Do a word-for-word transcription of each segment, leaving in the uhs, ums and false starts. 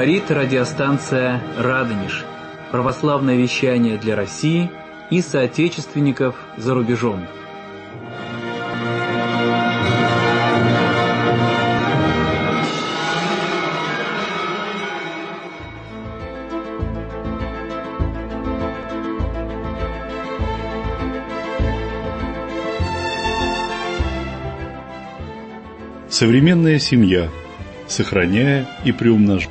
Говорит радиостанция «Радонеж». Православное вещание для России и соотечественников за рубежом. Современная семья, сохраняя и приумножая.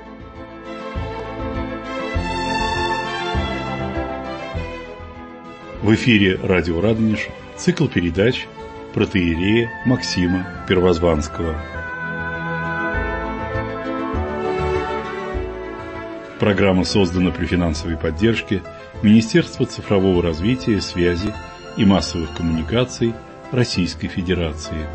В эфире радио «Радонеж» цикл передач протоиерея Максима Первозванского. Программа создана при финансовой поддержке Министерства цифрового развития, связи и массовых коммуникаций Российской Федерации.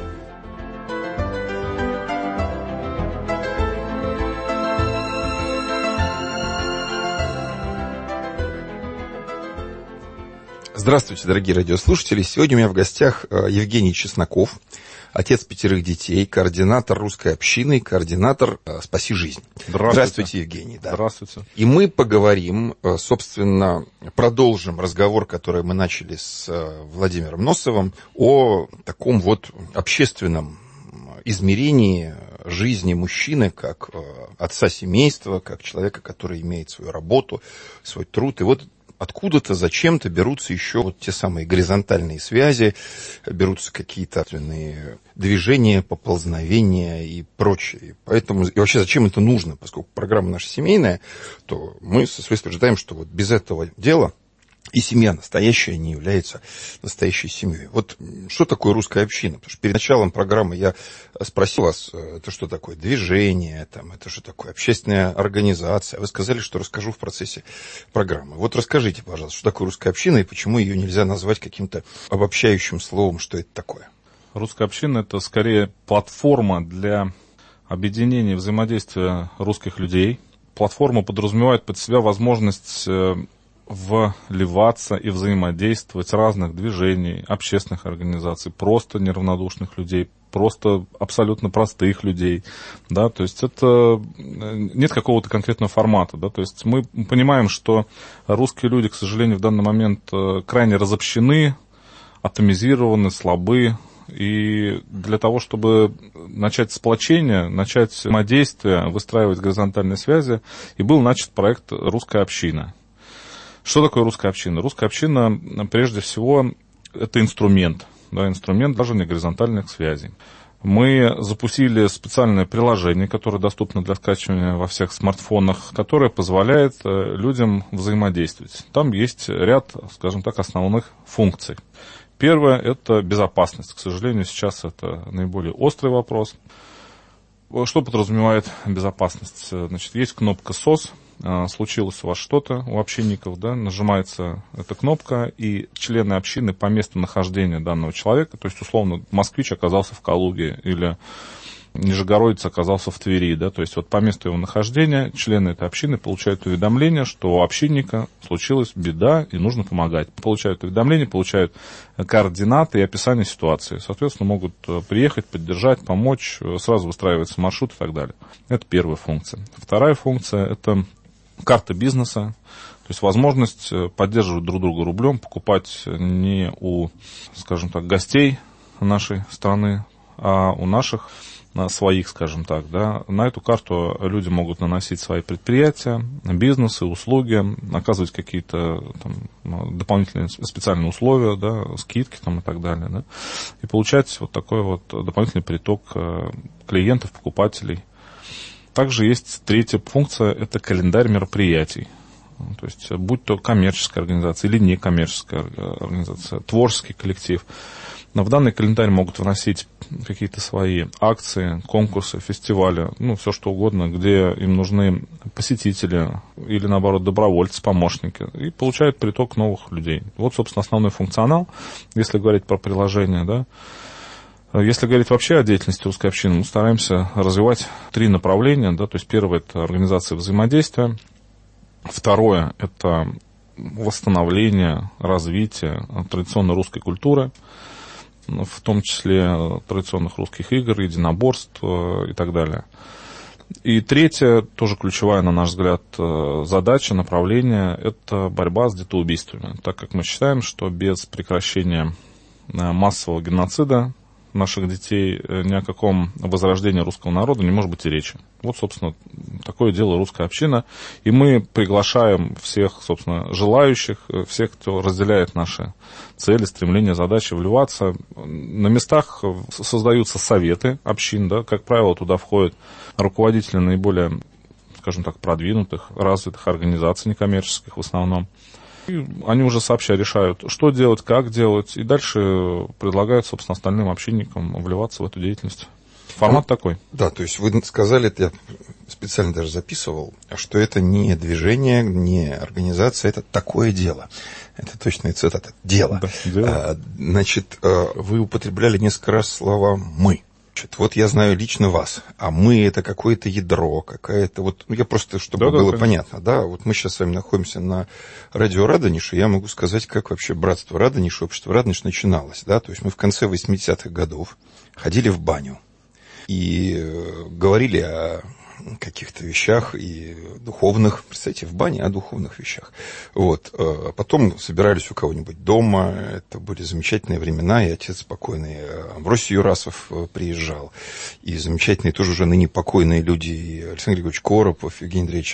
Здравствуйте, дорогие радиослушатели. Сегодня у меня в гостях Евгений Чесноков, отец пятерых детей, координатор русской общины, координатор «Спаси жизнь». Здравствуйте. Здравствуйте, Евгений. Да. Здравствуйте. И мы поговорим, собственно, продолжим разговор, который мы начали с Владимиром Носовым, о таком вот общественном измерении жизни мужчины как отца семейства, как человека, который имеет свою работу, свой труд. И вот откуда-то, зачем-то берутся еще вот те самые горизонтальные связи, берутся какие-то движения, поползновения и прочее. Поэтому, и вообще, зачем это нужно? Поскольку программа наша семейная, то мы со своей стороны ожидаем, что вот без этого дела и семья настоящая не является настоящей семьей. Вот что такое русская община? Потому что перед началом программы я спросил вас, это что такое движение, там, это что такое общественная организация. Вы сказали, что расскажу в процессе программы. Вот расскажите, пожалуйста, что такое русская община и почему ее нельзя назвать каким-то обобщающим словом, что это такое? Русская община – это скорее платформа для объединения и взаимодействия русских людей. Платформа подразумевает под себя возможность вливаться и взаимодействовать разных движений, общественных организаций, просто неравнодушных людей, просто абсолютно простых людей, да, то есть это нет какого-то конкретного формата, да, то есть мы понимаем, что русские люди, к сожалению, в данный момент крайне разобщены, атомизированы, слабы, и для того, чтобы начать сплочение, начать взаимодействие, выстраивать горизонтальные связи, и был начат проект «Русская община». Что такое русская община? Русская община, прежде всего, это инструмент, да, инструмент налаживания горизонтальных связей. Мы запустили специальное приложение, которое доступно для скачивания во всех смартфонах, которое позволяет людям взаимодействовать. Там есть ряд, скажем так, основных функций. Первое – это безопасность. К сожалению, сейчас это наиболее острый вопрос. Что подразумевает безопасность? Значит, есть кнопка СОС. Случилось у вас что-то, у общинников, да, нажимается эта кнопка, и члены общины по месту нахождения данного человека, то есть, условно, москвич оказался в Калуге или нижегородец оказался в Твери, да, то есть вот по месту его нахождения члены этой общины получают уведомление, что у общинника случилась беда и нужно помогать. Получают уведомление, получают координаты и описание ситуации. Соответственно, могут приехать, поддержать, помочь, сразу выстраивается маршрут и так далее. Это первая функция. Вторая функция – это карта бизнеса, то есть возможность поддерживать друг друга рублем, покупать не у, скажем так, гостей нашей страны, а у наших, своих, скажем так, да. На эту карту люди могут наносить свои предприятия, бизнесы, услуги, оказывать какие-то там дополнительные специальные условия, да, скидки там и так далее, да, и получать вот такой вот дополнительный приток клиентов, покупателей. Также есть третья функция, это календарь мероприятий. То есть, будь то коммерческая организация или некоммерческая организация, творческий коллектив. Но в данный календарь могут вносить какие-то свои акции, конкурсы, фестивали, ну, все что угодно, где им нужны посетители или, наоборот, добровольцы, помощники, и получают приток новых людей. Вот, собственно, основной функционал, если говорить про приложение, да. Если говорить вообще о деятельности русской общины, мы стараемся развивать три направления, да, то есть первое – это организация взаимодействия, второе – это восстановление, развитие традиционной русской культуры, в том числе традиционных русских игр, единоборств и так далее. И третье, тоже ключевая, на наш взгляд, задача, направление – это борьба с детоубийствами. Так как мы считаем, что без прекращения массового геноцида наших детей ни о каком возрождении русского народа не может быть и речи. Вот, собственно, такое дело русская община. И мы приглашаем всех, собственно, желающих, всех, кто разделяет наши цели, стремления, задачи, вливаться. На местах создаются советы общин, да, как правило, туда входят руководители наиболее, скажем так, продвинутых, развитых организаций некоммерческих в основном. И они уже сообща решают, что делать, как делать, и дальше предлагают, собственно, остальным общинникам вливаться в эту деятельность. Формат ну, такой. Да, то есть вы сказали, это я специально даже записывал, что это не движение, не организация, это такое дело. Это точная цитата. Дело. Да, дело. А, значит, вы употребляли несколько раз слова «мы». Вот я знаю лично вас, а мы это какое-то ядро, какая-то вот, ну я просто, чтобы да, было да, понятно, да, вот мы сейчас с вами находимся на радио Радонеж, и я могу сказать, как вообще братство Радонеж, общество Радонеж начиналось, да, то есть мы в конце восьмидесятых годов ходили в баню и говорили о каких-то вещах и духовных, представьте, в бане о духовных вещах. Вот. Потом собирались у кого-нибудь дома, это были замечательные времена, и отец покойный Амвросий Юрасов приезжал, и замечательные тоже уже ныне покойные люди, и Александр Григорьевич Коропов, Евгений Андреевич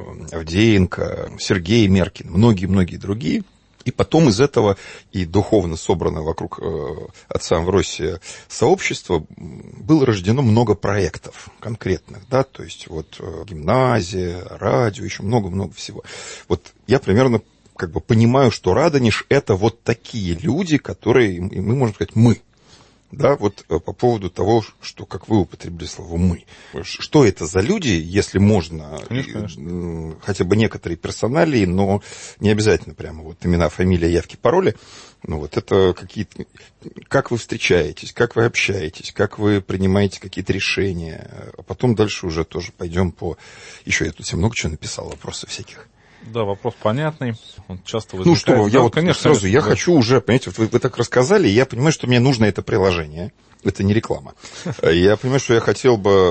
Авдеенко, Сергей Меркин, многие-многие другие. И потом из этого и духовно собранное вокруг э, отца Амвросия сообщество было рождено много проектов конкретных, да, то есть вот э, гимназия, радио, еще много-много всего. Вот я примерно как бы понимаю, что Радонеж – это вот такие люди, которые, и мы можем сказать, мы. Да, вот по поводу того, что, как вы употребили слово «мы». Что это за люди, если можно, конечно, конечно. Хотя бы некоторые персоналии, но не обязательно прямо вот имена, фамилия, явки, пароли. Ну вот это какие-то... Как вы встречаетесь, как вы общаетесь, как вы принимаете какие-то решения. А потом дальше уже тоже пойдем по... Еще я тут себе много чего написал, вопросов всяких. Да, вопрос понятный. Он часто возникает. Ну что, я да, вот конечно, сразу, конечно, я да. хочу уже, понимаете, вот вы, вы так рассказали, и я понимаю, что мне нужно это приложение. Это не реклама. Я понимаю, что я хотел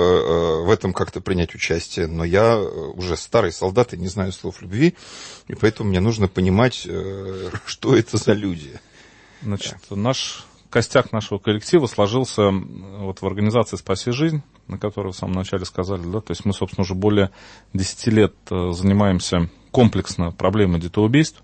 бы в этом как-то принять участие, но я уже старый солдат и не знаю слов любви, и поэтому мне нужно понимать, что это за люди. Значит, да. наш... Костяк нашего коллектива сложился вот в организации «Спаси жизнь», на которой вы в самом начале сказали, да, то есть мы, собственно, уже более десяти лет занимаемся комплексно проблемой детоубийств.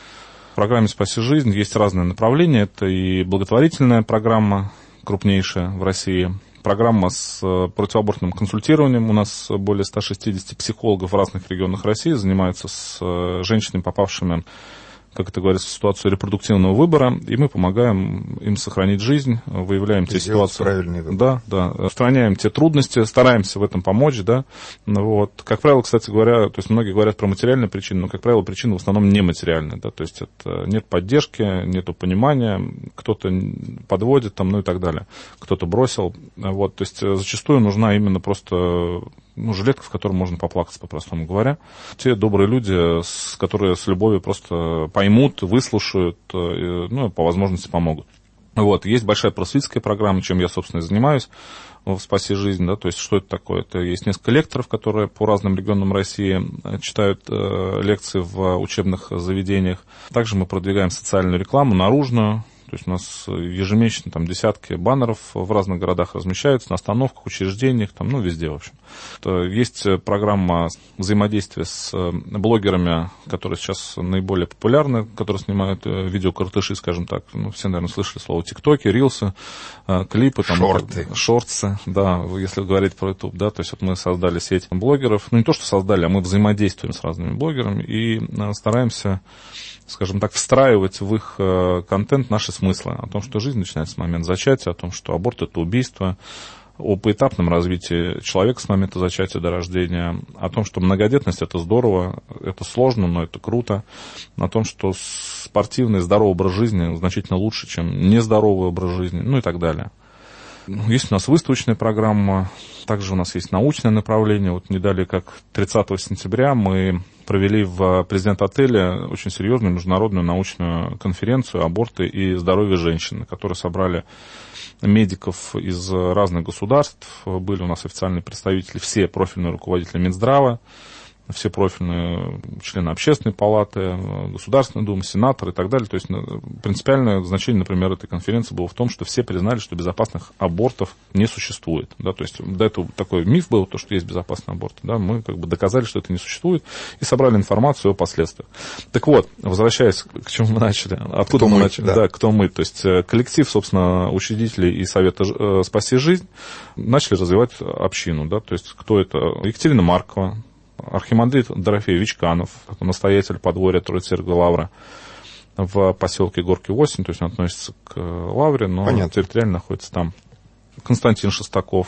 В программе «Спаси жизнь» есть разные направления. Это и благотворительная программа, крупнейшая в России, программа с противоабортным консультированием. У нас более ста шестидесяти психологов в разных регионах России занимаются с женщинами, попавшими, как это говорится, в ситуацию репродуктивного выбора, и мы помогаем им сохранить жизнь, выявляем те ситуации. Правильный выбор. Да, да, устраняем те трудности, стараемся в этом помочь, да. Вот. Как правило, кстати говоря, то есть многие говорят про материальные причины, но, как правило, причины в основном нематериальные, да, то есть это нет поддержки, нету понимания, кто-то подводит там, ну и так далее, кто-то бросил, вот, то есть зачастую нужна именно просто... ну, жилетка, в которой можно поплакаться, по-простому говоря. Те добрые люди, с, которые с любовью просто поймут, выслушают, ну, по возможности помогут. Вот. Есть большая просветительская программа, чем я, собственно, и занимаюсь в «Спаси жизнь», да, то есть что это такое? Это есть несколько лекторов, которые по разным регионам России читают э, лекции в учебных заведениях. Также мы продвигаем социальную рекламу, наружную. То есть у нас ежемесячно там десятки баннеров в разных городах размещаются, на остановках, учреждениях, там, ну, везде, в общем. Есть программа взаимодействия с блогерами, которые сейчас наиболее популярны, которые снимают видеокартыши, скажем так. Ну, все, наверное, слышали слово тиктоки, рилсы, клипы. Там, шорты. Шортсы, да, если говорить про YouTube, да. То есть вот мы создали сеть блогеров. Ну, не то, что создали, а мы взаимодействуем с разными блогерами и стараемся, скажем так, встраивать в их контент наши смыслы о том, что жизнь начинается с момента зачатия, о том, что аборт – это убийство, о поэтапном развитии человека с момента зачатия до рождения, о том, что многодетность – это здорово, это сложно, но это круто, о том, что спортивный, здоровый образ жизни значительно лучше, чем нездоровый образ жизни, ну и так далее. Есть у нас выставочная программа, также у нас есть научное направление. Вот не далее, как тридцатого сентября, мы провели в президент-отеле очень серьезную международную научную конференцию «Аборты и здоровье женщин», на которой собрали медиков из разных государств. Были у нас официальные представители, все профильные руководители Минздрава, все профильные члены Общественной палаты, Государственной Думы, сенаторы и так далее. То есть принципиальное значение, например, этой конференции было в том, что все признали, что безопасных абортов не существует. Да? То есть до этого такой миф был, то, что есть безопасные аборты. Да? Мы как бы доказали, что это не существует, и собрали информацию о последствиях. Так вот, возвращаясь к чему мы начали. Откуда кто мы мы, начали? Да. да, кто мы. То есть коллектив, собственно, учредителей и Совета «Спаси жизнь» начали развивать общину. Да? То есть кто это? Екатерина Маркова, архимандрит Дорофей Вичканов, настоятель подворья Троицы Лавра в поселке Горки восемь, то есть он относится к Лавре, но Понятно. территориально находится там. Константин Шестаков.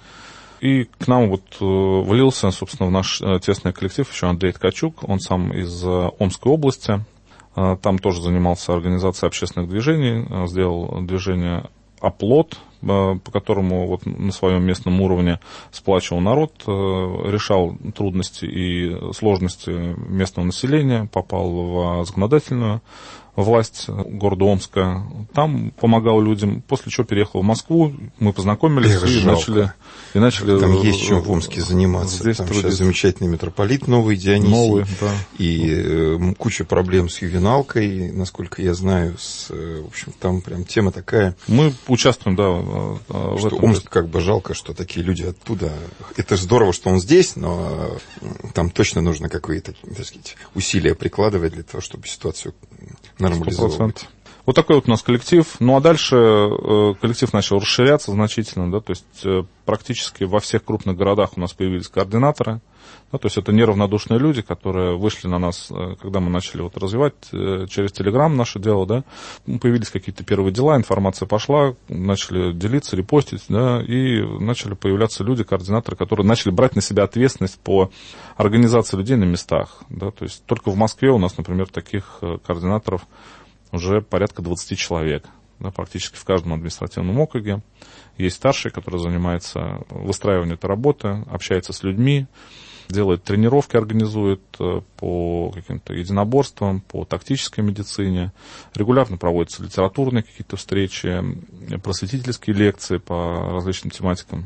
И к нам вот влился, собственно, в наш тесный коллектив еще Андрей Ткачук, он сам из Омской области, там тоже занимался организацией общественных движений, сделал движение «Оплот», по которому вот на своем местном уровне сплачивал народ, решал трудности и сложности местного населения, попал в законодательную власть города Омска. Там помогал людям, после чего переехал в Москву, мы познакомились Эх, и начали, и начали... Там есть чем в Омске заниматься. Здесь Там трудиться. сейчас замечательный митрополит новый, Дионисий. Новый, да. И э, куча проблем с ювеналкой, насколько я знаю. С, э, в общем, там прям тема такая. Мы участвуем, да, в Что этом. Омск как бы жалко, что такие люди оттуда. Это же здорово, что он здесь, но там точно нужно какие-то, так сказать, усилия прикладывать для того, чтобы ситуацию нормализовать. сто процентов. Вот такой вот у нас коллектив. Ну, а дальше э, коллектив начал расширяться значительно, да, то есть э, практически во всех крупных городах у нас появились координаторы, да, то есть это неравнодушные люди, которые вышли на нас, э, когда мы начали вот развивать э, через Телеграм наше дело, да, появились какие-то первые дела, информация пошла, начали делиться, репостить, да, и начали появляться люди, координаторы, которые начали брать на себя ответственность по организации людей на местах, да, то есть только в Москве у нас, например, таких э, координаторов уже порядка двадцать человек, да, практически в каждом административном округе. Есть старший, который занимается выстраиванием этой работы, общается с людьми, делает тренировки, организует по каким-то единоборствам, по тактической медицине. Регулярно проводятся литературные какие-то встречи, просветительские лекции по различным тематикам.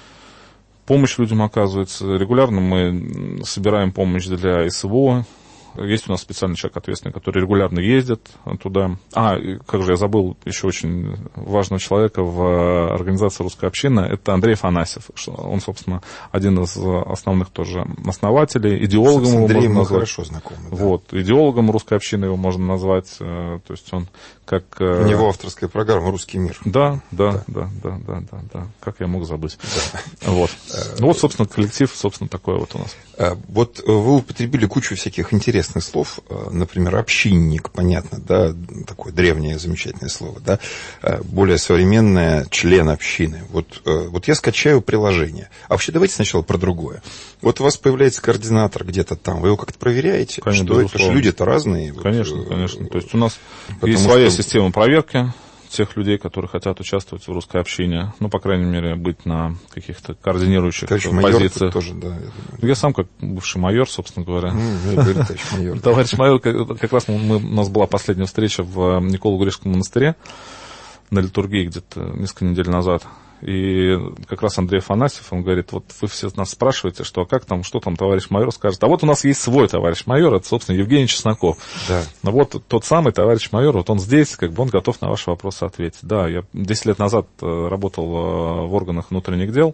Помощь людям оказывается. Регулярно мы собираем помощь для СВО. Есть у нас специальный человек ответственный, который регулярно ездит туда. А, как же я забыл еще очень важного человека в организации «Русская община». Это Андрей Афанасьев. Он, собственно, один из основных тоже основателей. Идеологом С его Андреем можно мы назвать. хорошо знакомы. Да. Вот. Идеологом «Русской общины» его можно назвать. То есть он как... У него авторская программа «Русский мир». Да, да, да, да, да, да, да, да. Как я мог забыть. Да. Вот. Ну вот, собственно, коллектив, собственно, такой вот у нас. Вот вы употребили кучу всяких интересных слов, например, общинник, понятно, да, такое древнее замечательное слово, да, более современное член общины. Вот, вот я скачаю приложение. А вообще давайте сначала про другое. Вот у вас появляется координатор где-то там, вы его как-то проверяете? Конечно, что это? Потому что люди-то разные. Конечно, вот, конечно. То есть у нас потому есть своя что... система проверки тех людей, которые хотят участвовать в русской общине, ну, по крайней мере, быть на каких-то координирующих товарищ майор позициях. тоже, да. Я сам как бывший майор, собственно говоря. Ну, товарищ майор. Товарищ майор, как раз мы, у нас была последняя встреча в Николо-Гришском монастыре на литургии где-то несколько недель назад. И как раз Андрей Афанасьев, он говорит, вот вы все нас спрашиваете, что, а как там, что там товарищ майор скажет. А вот у нас есть свой товарищ майор, это, собственно, Евгений Чесноков. Да. Ну вот тот самый товарищ майор, вот он здесь, как бы он готов на ваши вопросы ответить. Да, я десять лет назад работал в органах внутренних дел,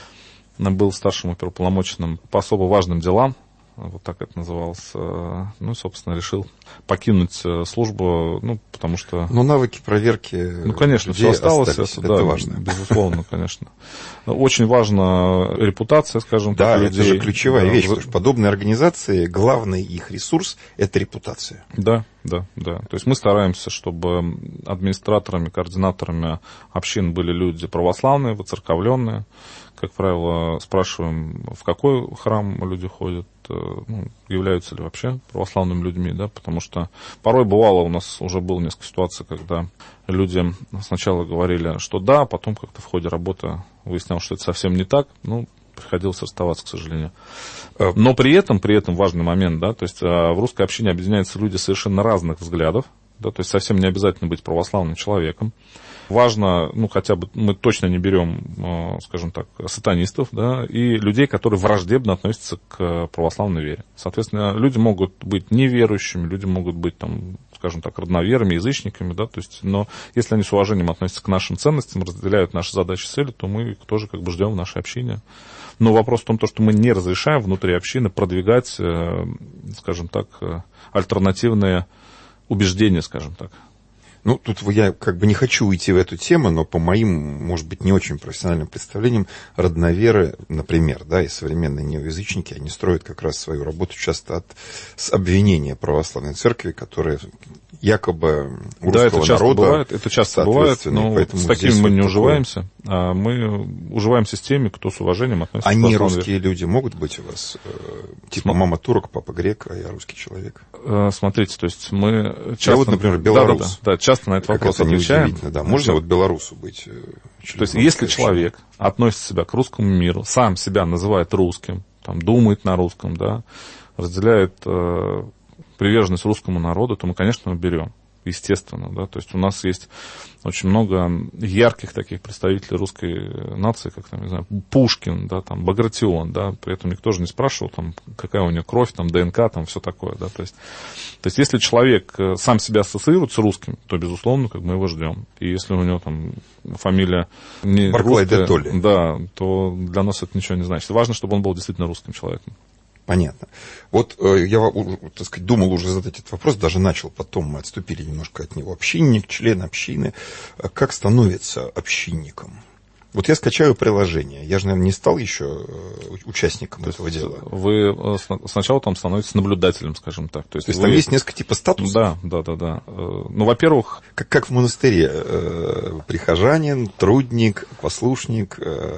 был старшим оперуполномоченным по особо важным делам. Вот так это называлось. Ну, собственно, решил покинуть службу, ну, потому что... Но навыки проверки... Ну, конечно, все осталось. Остались. Это, это да, важно. Безусловно, конечно. Очень важна репутация, скажем да, так, людей. Да, это же ключевая да, вещь, потому что подобные организации, главный их ресурс – это репутация. Да, да, да. То есть мы стараемся, чтобы администраторами, координаторами общин были люди православные, воцерковленные. Как правило, спрашиваем, в какой храм люди ходят, ну, являются ли вообще православными людьми, да, потому что порой бывало, у нас уже было несколько ситуаций, когда люди сначала говорили, что да, а потом как-то в ходе работы выяснялось, что это совсем не так. Ну, приходилось расставаться, к сожалению. Но при этом, при этом важный момент, да, то есть в русской общине объединяются люди совершенно разных взглядов, да, то есть совсем не обязательно быть православным человеком. Важно, ну, хотя бы мы точно не берем, скажем так, сатанистов, да, и людей, которые враждебно относятся к православной вере. Соответственно, люди могут быть неверующими, люди могут быть, там, скажем так, родноверами, язычниками, да, то есть, но если они с уважением относятся к нашим ценностям, разделяют наши задачи и цели, то мы их тоже как бы ждем в нашей общине. Но вопрос в том, что мы не разрешаем внутри общины продвигать, скажем так, альтернативные убеждения, скажем так. Ну, тут я как бы не хочу уйти в эту тему, но по моим, может быть, не очень профессиональным представлениям, родноверы, например, да, и современные неоязычники, они строят как раз свою работу часто от с обвинения православной церкви, которая якобы у да, русского это часто народа... Бывает, это часто бывает, но с такими мы не вот уживаемся, а мы уживаемся с теми, кто с уважением относится а к не православной русские люди могут быть у вас? Типа См... мама турок, папа грек, а я русский человек? Смотрите, то есть мы часто... Я вот, например, белорус. Да, да, да, да, часто на этот как вопрос отвечаем. Да. Можно вот белорусу быть? То есть если человек относит себя к русскому миру, сам себя называет русским, там, думает на русском, да, разделяет э, приверженность русскому народу, то мы, конечно, его берем. Естественно, да, то есть у нас есть очень много ярких таких представителей русской нации, как, там, не знаю, Пушкин, да, там, Багратион, да, при этом никто же не спрашивал, там, какая у него кровь, там, ДНК, там, все такое, да, то есть, то есть если человек сам себя ассоциирует с русским, то, безусловно, как мы его ждем, и если у него, там, фамилия не Барклай русская, де Толли. да, то для нас это ничего не значит. Важно, чтобы он был действительно русским человеком. Понятно. Вот э, я, так сказать, думал уже задать этот вопрос, даже начал, потом мы отступили немножко от него. Общинник, член общины. Как становится общинником? Вот я скачаю приложение. Я же, наверное, не стал еще участником То этого дела. Вы сначала там становитесь наблюдателем, скажем так. То есть, То есть вы... там есть несколько типа статусов? Да, да, да, да. Ну, во-первых... Как, как в монастыре. Прихожанин, трудник, послушник,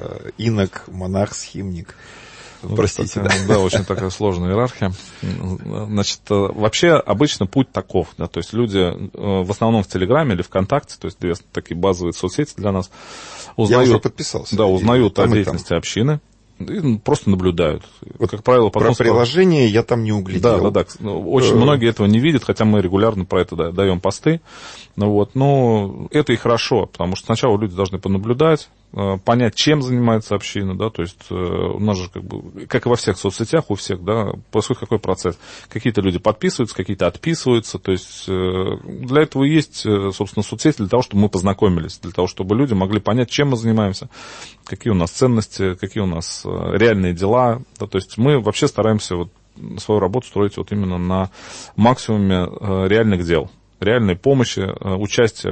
инок, монах, схимник. Ну, Простите, такая, да. Да, очень такая сложная иерархия. Значит, вообще обычно путь таков, да, то есть люди в основном в Телеграме или ВКонтакте, то есть две такие базовые соцсети для нас, узнают, Я уже подписался. Да, узнают там, о деятельности общины и просто наблюдают. Вот, как правило, потом... Про приложение я там не углядел. Да, да, да. Очень многие этого не видят, хотя мы регулярно про это даем посты. Ну, вот, но это и хорошо, потому что сначала люди должны понаблюдать, понять, чем занимается община, да, то есть у нас же, как бы, как и во всех соцсетях, у всех, да, происходит какой процесс. Какие-то люди подписываются, какие-то отписываются, то есть для этого и есть, собственно, соцсети, для того, чтобы мы познакомились, для того, чтобы люди могли понять, чем мы занимаемся, какие у нас ценности, какие у нас реальные дела, да, то есть мы вообще стараемся вот свою работу строить вот именно на максимуме реальных дел. Реальной помощи, участия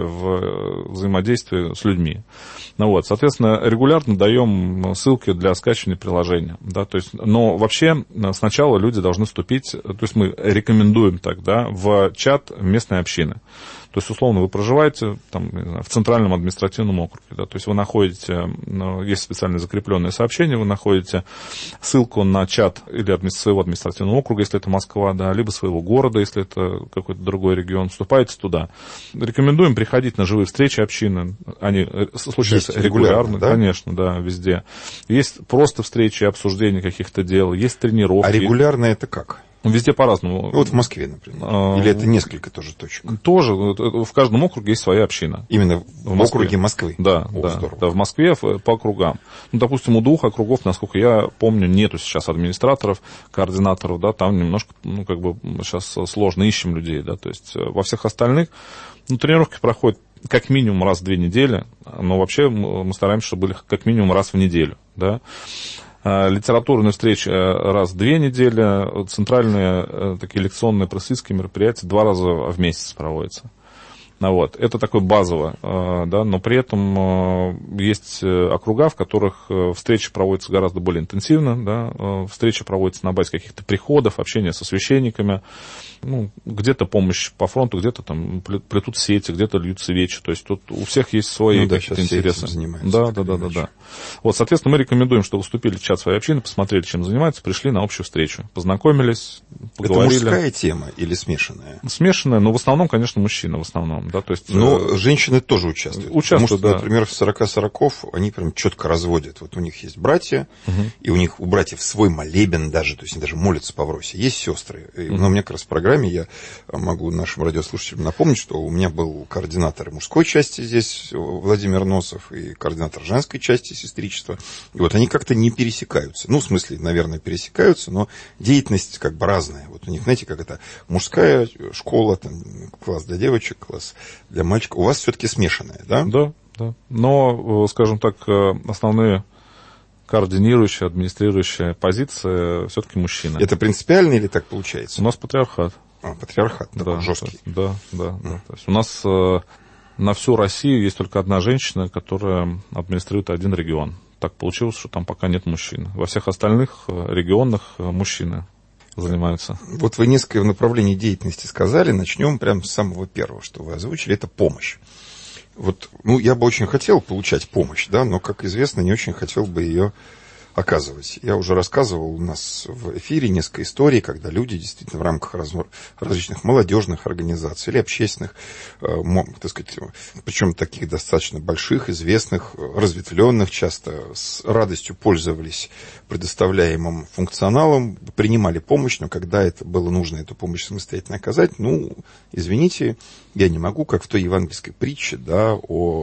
в взаимодействии с людьми. Ну, вот, соответственно, регулярно даем ссылки для скачивания приложения. Да, то есть, но вообще сначала люди должны вступить, то есть мы рекомендуем тогда в чат местной общины. То есть, условно, вы проживаете там, не знаю, в центральном административном округе. Да, то есть вы находите, ну, есть специальное закрепленное сообщение, вы находите ссылку на чат или своего административного округа, если это Москва, да, либо своего города, если это какой-то другой регион, вступаете туда. Рекомендуем приходить на живые встречи общины. Они случаются есть регулярно, регулярно да? Конечно, да, везде. Есть просто встречи, обсуждения каких-то дел, есть тренировки. А регулярно это как? Везде по-разному. Вот в Москве, например. Или это несколько тоже точек? Тоже. В каждом округе есть своя община. Именно в, в округе Москвы? Да, О, да, да. В Москве по округам. Ну, допустим, у двух округов, насколько я помню, нету сейчас администраторов, координаторов, да, там немножко, ну, как бы сейчас сложно, ищем людей, да, то есть во всех остальных, ну, тренировки проходят как минимум раз в две недели, но вообще мы стараемся, чтобы были как минимум раз в неделю, да. Литературные встречи раз в две недели, центральные такие лекционные просветительские мероприятия два раза в месяц проводятся. Вот. Это такое базово, да, но при этом есть округа, в которых встречи проводятся гораздо более интенсивно, да, встречи проводятся на базе каких-то приходов, общения со священниками, ну, где-то помощь по фронту, где-то там плетут сети, где-то льют свечи, то есть тут у всех есть свои ну, да, какие-то интересы. Да, да, да, да, да. Вот, соответственно, мы рекомендуем, что вы вступили в чат своей общины, посмотрели, чем занимаются, пришли на общую встречу, познакомились, поговорили. Это мужская тема или смешанная? Смешанная, но в основном, конечно, мужчина, в основном. Да, то есть, но женщины тоже участвуют. Участвуют, потому что, да. например, в сорока сороков они прям четко разводят. Вот у них есть братья, угу. и у них у братьев свой молебен даже, то есть они даже молятся по Вросе. Есть сестры. Угу. Но у меня как раз в программе я могу нашим радиослушателям напомнить, что у меня был координатор мужской части здесь, Владимир Носов, и координатор женской части сестричества. И вот они как-то не пересекаются. Ну, в смысле, наверное, пересекаются, но деятельность как бы разная. Вот у них, знаете, как это мужская школа, там, класс для девочек, класс для мальчиков. У вас все-таки смешанная, да? Да, да. Но, скажем так, основные координирующие, администрирующие позиции все-таки мужчины. Это принципиально или так получается? У нас патриархат. А, патриархат, такой да, жесткий. Да, да, mm. да. То есть у нас на всю Россию есть только одна женщина, которая администрирует один регион. Так получилось, что там пока нет мужчин. Во всех остальных регионах мужчины занимаются. Вот вы несколько направлений деятельности сказали. Начнем прямо с самого первого, что вы озвучили. Это помощь. Вот, ну, я бы очень хотел получать помощь, да, но, как известно, не очень хотел бы ее оказывать. Я уже рассказывал у нас в эфире несколько историй, когда люди действительно в рамках различных молодежных организаций или общественных, так сказать, причем таких достаточно больших, известных, разветвленных, часто с радостью пользовались предоставляемым функционалом, принимали помощь, но когда это было нужно эту помощь самостоятельно оказать, ну, извините, я не могу, как в той евангельской притче, да,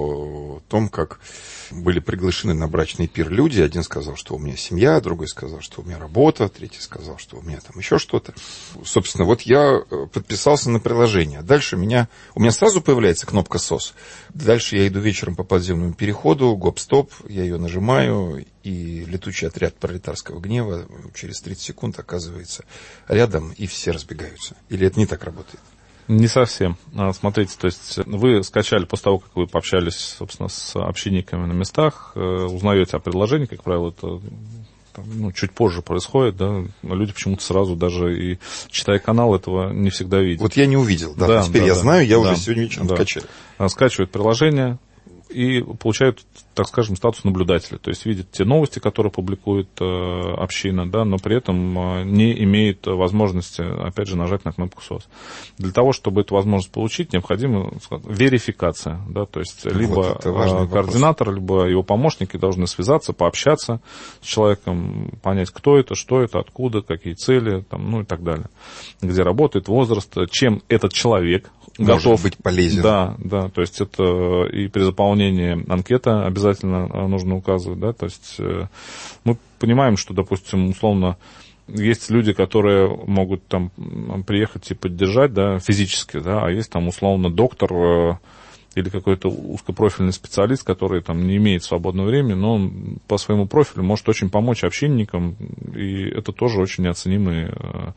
о том, как были приглашены на брачный пир люди. Один сказал, что у меня семья, другой сказал, что у меня работа, третий сказал, что у меня там еще что-то. Собственно, вот я подписался на приложение. Дальше меня, у меня сразу появляется кнопка СОС. Дальше я иду вечером по подземному переходу, гоп-стоп, я ее нажимаю, и летучий отряд пролетарского гнева через тридцать секунд оказывается рядом, и все разбегаются. Или это не так работает? Не совсем. Смотрите, то есть вы скачали после того, как вы пообщались, собственно, с общинниками на местах, узнаете о предложении, как правило, это ну, чуть позже происходит, да, но люди почему-то сразу даже и читая канал этого не всегда видят. Вот я не увидел, да, да теперь да, я да, знаю, я да, уже сегодня вечером да. скачаю. Скачивают приложение и получают, так скажем, статус наблюдателя. То есть видят те новости, которые публикует э, община, да, но при этом э, не имеет возможности, опять же, нажать на кнопку СОС. Для того, чтобы эту возможность получить, необходима верификация. Да, то есть либо вот э, координатор, вопрос. Либо его помощники должны связаться, пообщаться с человеком, понять, кто это, что это, откуда, какие цели, там, ну и так далее. Где работает, возраст, чем этот человек может готов быть полезен. Да, да, то есть это и при заполнении анкеты обязательно нужно указывать, да, то есть мы понимаем, что, допустим, условно, есть люди, которые могут там приехать и поддержать, да, физически, да, а есть там, условно, доктор или какой-то узкопрофильный специалист, который там не имеет свободного времени, но он по своему профилю может очень помочь общинникам, и это тоже очень неоценимый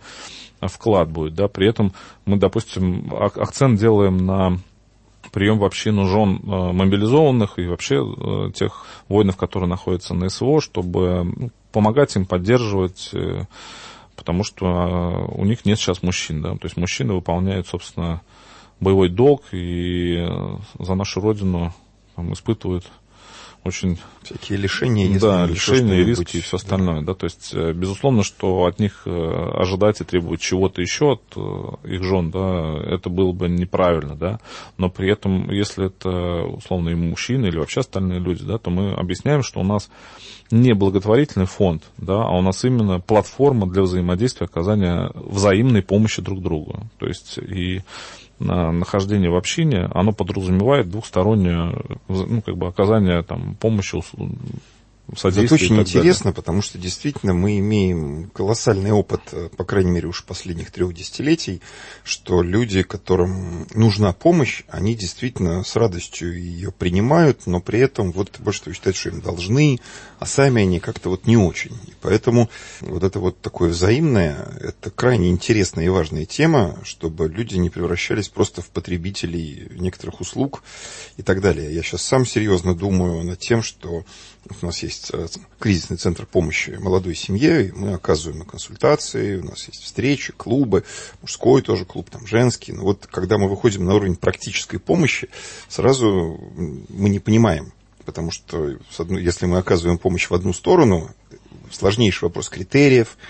вклад будет, да, при этом мы, допустим, акцент делаем на прием в общину жен мобилизованных и вообще тех воинов, которые находятся на СВО, чтобы помогать им, поддерживать, потому что у них нет сейчас мужчин, да, то есть мужчины выполняют, собственно, боевой долг и за нашу родину там, испытывают очень... Всякие лишения, если да, лишения, еще риски и все остальное. Да. Да, то есть, безусловно, что от них ожидать и требовать чего-то еще от их жен, да, это было бы неправильно, да. Но при этом, если это, условно, и мужчины или вообще остальные люди, да, то мы объясняем, что у нас не благотворительный фонд, да, а у нас именно платформа для взаимодействия, оказания взаимной помощи друг другу. То есть, и нахождение в общине, оно подразумевает двухстороннее, ну, как бы, оказание там, помощи, содействия. Это очень интересно, далее. Потому что действительно мы имеем колоссальный опыт, по крайней мере, уж последних трех десятилетий, что люди, которым нужна помощь, они действительно с радостью ее принимают, но при этом вот больше всего считают, что им должны, а сами они как-то вот не очень. И поэтому вот это вот такое взаимное, это крайне интересная и важная тема, чтобы люди не превращались просто в потребителей некоторых услуг и так далее. Я сейчас сам серьезно думаю над тем, что у нас есть кризисный центр помощи молодой семье, и мы оказываем консультации, у нас есть встречи, клубы, мужской тоже клуб, там женский. Но вот когда мы выходим на уровень практической помощи, сразу мы не понимаем, потому что если мы оказываем помощь в одну сторону, сложнейший вопрос критериев,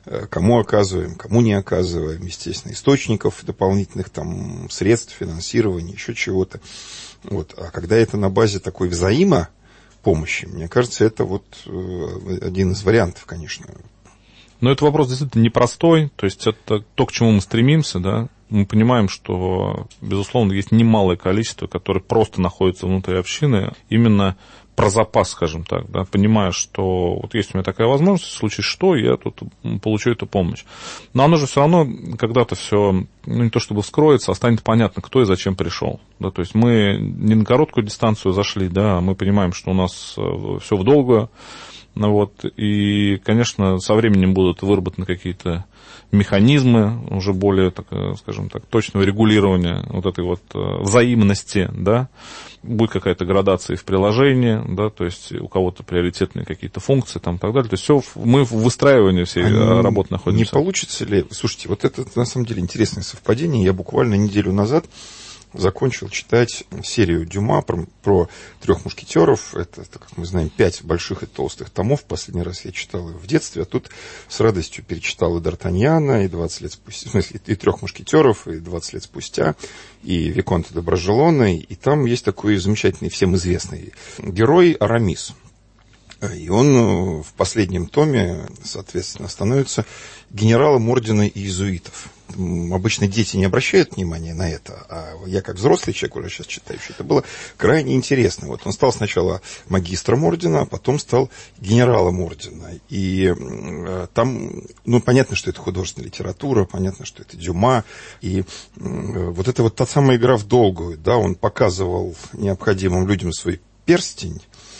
кому оказываем, кому не оказываем, естественно, источников дополнительных там средств, финансирования, еще чего-то. Вот. А когда это на базе такой взаимопомощи, мне кажется, это вот один из вариантов, конечно. Но это вопрос действительно непростой, то есть это то, к чему мы стремимся, да. Мы понимаем, что, безусловно, есть немалое количество, которые просто находятся внутри общины, именно про запас, скажем так, да, понимая, что вот есть у меня такая возможность, в случае что, я тут получу эту помощь. Но оно же все равно когда-то все, ну, не то чтобы вскроется, а станет понятно, кто и зачем пришел. Да, то есть мы не на короткую дистанцию зашли, да, а мы понимаем, что у нас все в долгую. Ну, вот, и, конечно, со временем будут выработаны какие-то механизмы уже более, так, скажем так, точного регулирования вот этой вот взаимности, да, будет какая-то градация в приложении, да, то есть у кого-то приоритетные какие-то функции там и так далее, то есть все, мы в выстраивании всей а работы находимся. Не получится ли, слушайте, вот это на самом деле интересное совпадение, я буквально неделю назад закончил читать серию Дюма про, про трех мушкетеров. Это, это, как мы знаем, пять больших и толстых томов. Последний раз я читал их в детстве, а тут с радостью перечитал и Д'Артаньяна, и двадцать лет спустя, в смысле, и трех мушкетеров, и двадцать лет спустя, и Виконта де Брожелона. И там есть такой замечательный, всем известный герой Арамис. И он в последнем томе, соответственно, становится генералом ордена иезуитов. Обычно дети не обращают внимания на это, а я как взрослый человек уже сейчас читающий, это было крайне интересно. Вот он стал сначала магистром ордена, а потом стал генералом ордена. И э, там, ну, понятно, что это художественная литература, понятно, что это Дюма. И э, вот это вот та самая игра в долгую, да, он показывал необходимым людям свой перстень,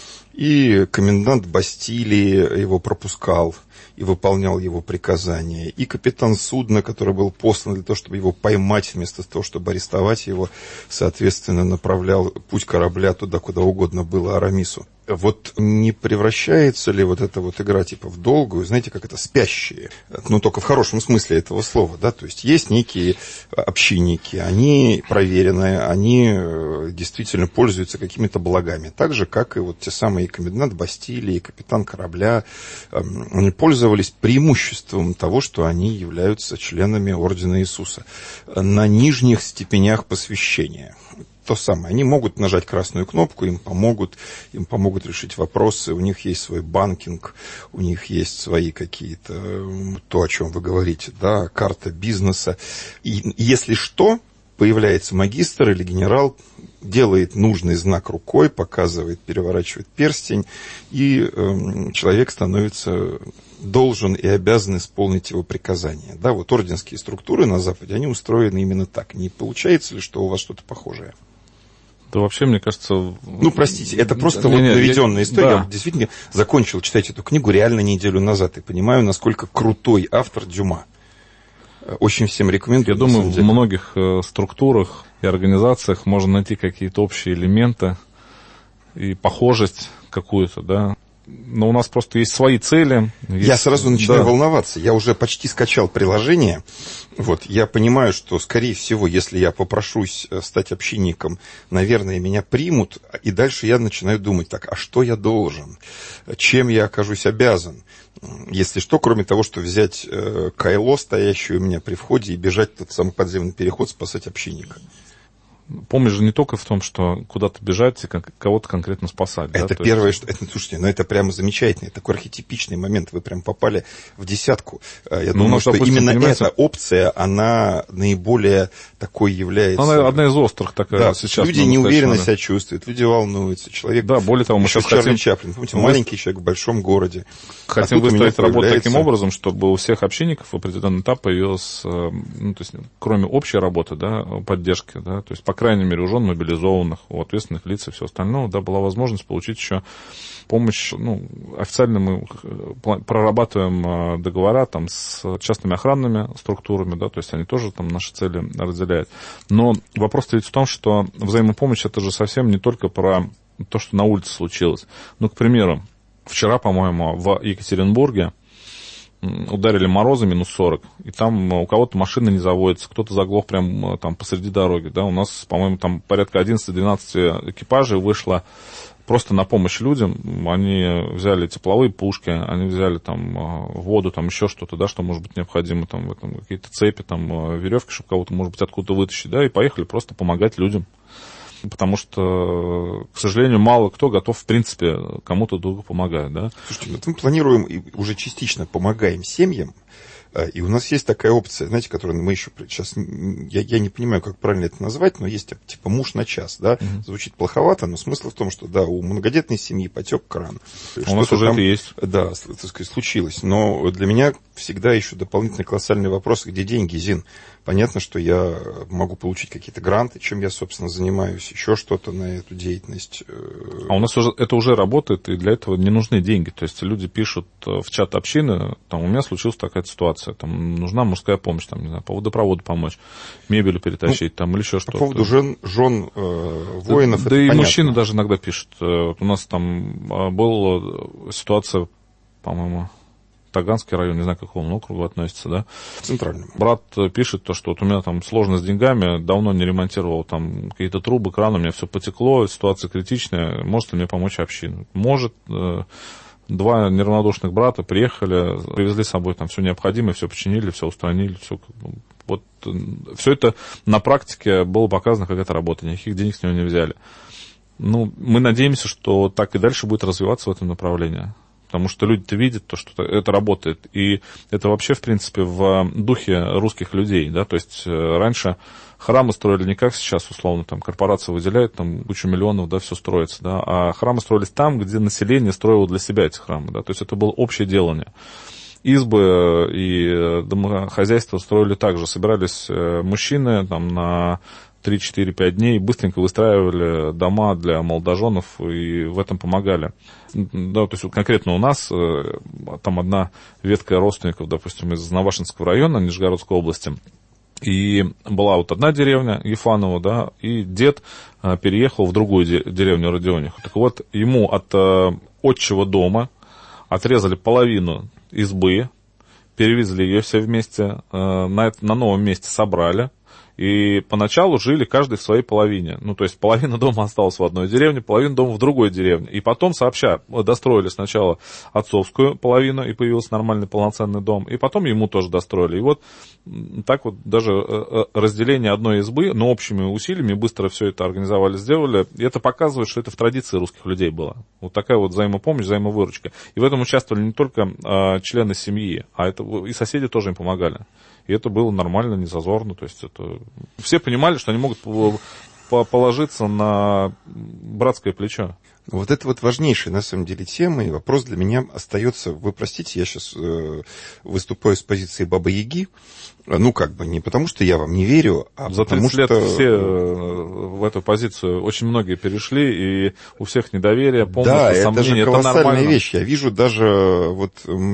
и комендант Бастилии его пропускал и выполнял его приказания. И капитан судна, который был послан для того, чтобы его поймать, вместо того, чтобы арестовать его, соответственно, направлял путь корабля туда, куда угодно было Арамису. Вот не превращается ли вот эта вот игра типа в долгую, знаете, как это, спящие, ну, только в хорошем смысле этого слова, да, то есть есть некие общинники, они проверенные, они действительно пользуются какими-то благами, так же, как и вот те самые комендант Бастилии, капитан корабля, они пользовались преимуществом того, что они являются членами Ордена Иисуса на нижних степенях посвящения. То самое. Они могут нажать красную кнопку, им помогут, им помогут решить вопросы, у них есть свой банкинг, у них есть свои какие-то, то, о чем вы говорите, да, карта бизнеса. И если что, появляется магистр или генерал, делает нужный знак рукой, показывает, переворачивает перстень, и э, человек становится должен и обязан исполнить его приказания. Да, вот орденские структуры на Западе, они устроены именно так. Не получается ли, что у вас что-то похожее? Да вообще, мне кажется... Ну, простите, это просто не, вот не, наведенная я... история. Да. Я действительно закончил читать эту книгу реально неделю назад и понимаю, насколько крутой автор Дюма. Очень всем рекомендую. Я думаю, в многих э, структурах и организациях можно найти какие-то общие элементы и похожесть какую-то, да. Но у нас просто есть свои цели. Есть... Я сразу начинаю да. волноваться. Я уже почти скачал приложение. Вот, я понимаю, что, скорее всего, если я попрошусь стать общинником, наверное, меня примут. И дальше я начинаю думать, так, а что я должен? Чем я окажусь обязан? Если что, кроме того, что взять э, кайло, стоящее у меня при входе, и бежать в тот самый подземный переход, спасать общинника. Помощь же не только в том, что куда-то бежать и кого-то конкретно спасать. Это да? первое, есть... что... Это, слушайте, ну это прямо замечательно. Это такой архетипичный момент. Вы прям попали в десятку. Я ну, думаю, что допустим, именно понимаете... эта опция, она наиболее такой является... Она одна из острых такая да, сейчас. Люди неуверенно себя чувствуют, люди волнуются. Человек... Да, более того, мы сейчас Чарли хотим... Чаплин. Помните, маленький человек в большом городе. Хотим а выстроить работу появляется... таким образом, чтобы у всех общинников в определенный этап появилась, ну, то есть, кроме общей работы, да, поддержки, да, то есть, по крайней мере, у жен мобилизованных, у ответственных лиц и все остальное, да, была возможность получить еще помощь, ну, официально мы прорабатываем договора там с частными охранными структурами, да, то есть они тоже там наши цели разделяют. Но вопрос ведь в том, что взаимопомощь это же совсем не только про то, что на улице случилось. Ну, к примеру, вчера, по-моему, в Екатеринбурге ударили морозы минус сорок, и там у кого-то машина не заводится, кто-то заглох прямо там посреди дороги, да, у нас, по-моему, там порядка одиннадцать-двенадцать экипажей вышло просто на помощь людям. Они взяли тепловые пушки, они взяли там воду, там еще что-то, да, что может быть необходимо, там, в этом, какие-то цепи, там, веревки, чтобы кого-то, может быть, откуда-то вытащить, да, и поехали просто помогать людям. Потому что, к сожалению, мало кто готов, в принципе, кому-то другу помогать, да. Слушайте, вот мы планируем и уже частично помогаем семьям, и у нас есть такая опция, знаете, которую мы еще сейчас, я, я не понимаю, как правильно это назвать, но есть типа муж на час, да, uh-huh. Звучит плоховато, но смысл в том, что, да, у многодетной семьи потек кран. У нас уже там, это есть. Да, так сказать, случилось, но для меня всегда еще дополнительный колоссальный вопрос, где деньги, Зин? Понятно, что я могу получить какие-то гранты, чем я, собственно, занимаюсь, еще что-то на эту деятельность. А у нас уже, это уже работает, и для этого не нужны деньги. То есть люди пишут в чат общины, там, у меня случилась такая ситуация, там, нужна мужская помощь, там, не знаю, по водопроводу помочь, мебель перетащить, ну, там, или еще по что-то. По поводу жен, жен э, воинов, да, это да и понятно. Мужчины даже иногда пишут. У нас там была ситуация, по-моему, Таганский район, не знаю, к какому округу относится, да. Центральному. Брат пишет то, что вот у меня там сложно с деньгами, давно не ремонтировал там какие-то трубы, краны, у меня все потекло, ситуация критичная, может ли мне помочь община? Может. Два неравнодушных брата приехали, привезли с собой там все необходимое, все починили, все устранили, все. Вот все это на практике было показано, как это работает, никаких денег с него не взяли. Ну, мы надеемся, что так и дальше будет развиваться в этом направлении. Потому что люди-то видят, то, что это работает. И это вообще, в принципе, в духе русских людей. Да? То есть раньше храмы строили не как сейчас, условно, там корпорация выделяет там кучу миллионов, да, все строится. Да? А храмы строились там, где население строило для себя эти храмы. Да? То есть это было общее делание. Избы и домохозяйства строили так же. Собирались мужчины там на три-четыре-пять дней, быстренько выстраивали дома для молодоженов и в этом помогали. Да, то есть вот конкретно у нас там одна ветка родственников, допустим, из Навашинского района Нижегородской области, и была вот одна деревня, Ефаново, да, и дед переехал в другую деревню Родиониху. Так вот, ему от отчего дома отрезали половину избы, перевезли ее все вместе, на, на новом месте собрали. И поначалу жили каждый в своей половине. Ну, то есть половина дома осталась в одной деревне, половина дома в другой деревне. И потом сообща достроили сначала отцовскую половину, и появился нормальный полноценный дом. И потом ему тоже достроили. И вот так вот даже разделение одной избы, но общими усилиями быстро все это организовали, сделали. И это показывает, что это в традиции русских людей было. Вот такая вот взаимопомощь, взаимовыручка. И в этом участвовали не только а, члены семьи, а это и соседи тоже им помогали. И это было нормально, не зазорно. То есть это... Все понимали, что они могут положиться на братское плечо. Вот это вот важнейшая, на самом деле, тема, и вопрос для меня остается, вы простите, я сейчас э, выступаю с позиции Бабы-Яги, ну, как бы, не потому что я вам не верю, а За потому тридцать что... лет все в эту позицию, очень многие перешли, и у всех недоверие, помощь, да, сомнения, это же колоссальная это вещь. Я вижу даже, вот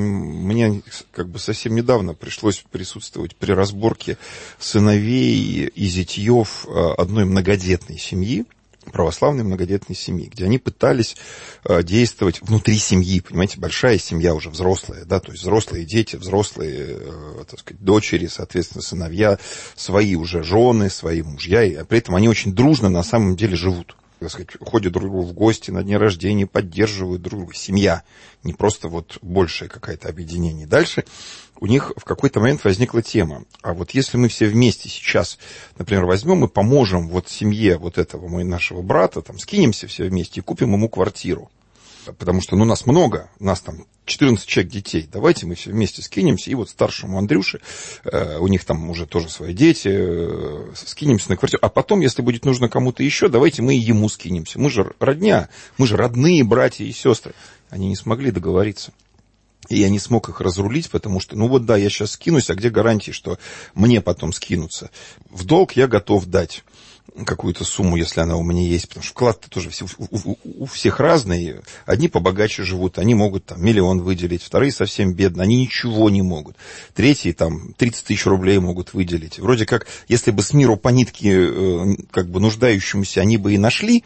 мне как бы совсем недавно пришлось присутствовать при разборке сыновей и зятьев одной многодетной семьи, православной многодетной семьи, где они пытались э, действовать внутри семьи, понимаете, большая семья уже взрослая, да, то есть взрослые дети, взрослые, э, так сказать, дочери, соответственно, сыновья, свои уже жены, свои мужья, и при этом они очень дружно на самом деле живут. Так сказать, ходят друг к другу в гости на дни рождения, поддерживают друг друга. Семья, не просто вот большее какое-то объединение. Дальше у них в какой-то момент возникла тема. А вот если мы все вместе сейчас, например, возьмем и поможем вот семье вот этого моего нашего брата, там, скинемся все вместе и купим ему квартиру. Потому что, ну, нас много, нас там четырнадцать человек детей. Давайте мы все вместе скинемся. И вот старшему Андрюше, э, у них там уже тоже свои дети, э, скинемся на квартиру. А потом, если будет нужно кому-то еще, давайте мы и ему скинемся. Мы же родня, мы же родные братья и сестры. Они не смогли договориться. И я не смог их разрулить, потому что, ну вот да, я сейчас скинусь, а где гарантии, что мне потом скинутся? В долг я готов дать какую-то сумму, если она у меня есть, потому что вклад-то тоже у, у, у всех разный. Одни побогаче живут, они могут там миллион выделить, вторые совсем бедные, они ничего не могут. Третьи там тридцать тысяч рублей могут выделить. Вроде как, если бы с миру по нитке, как бы нуждающемуся они бы и нашли,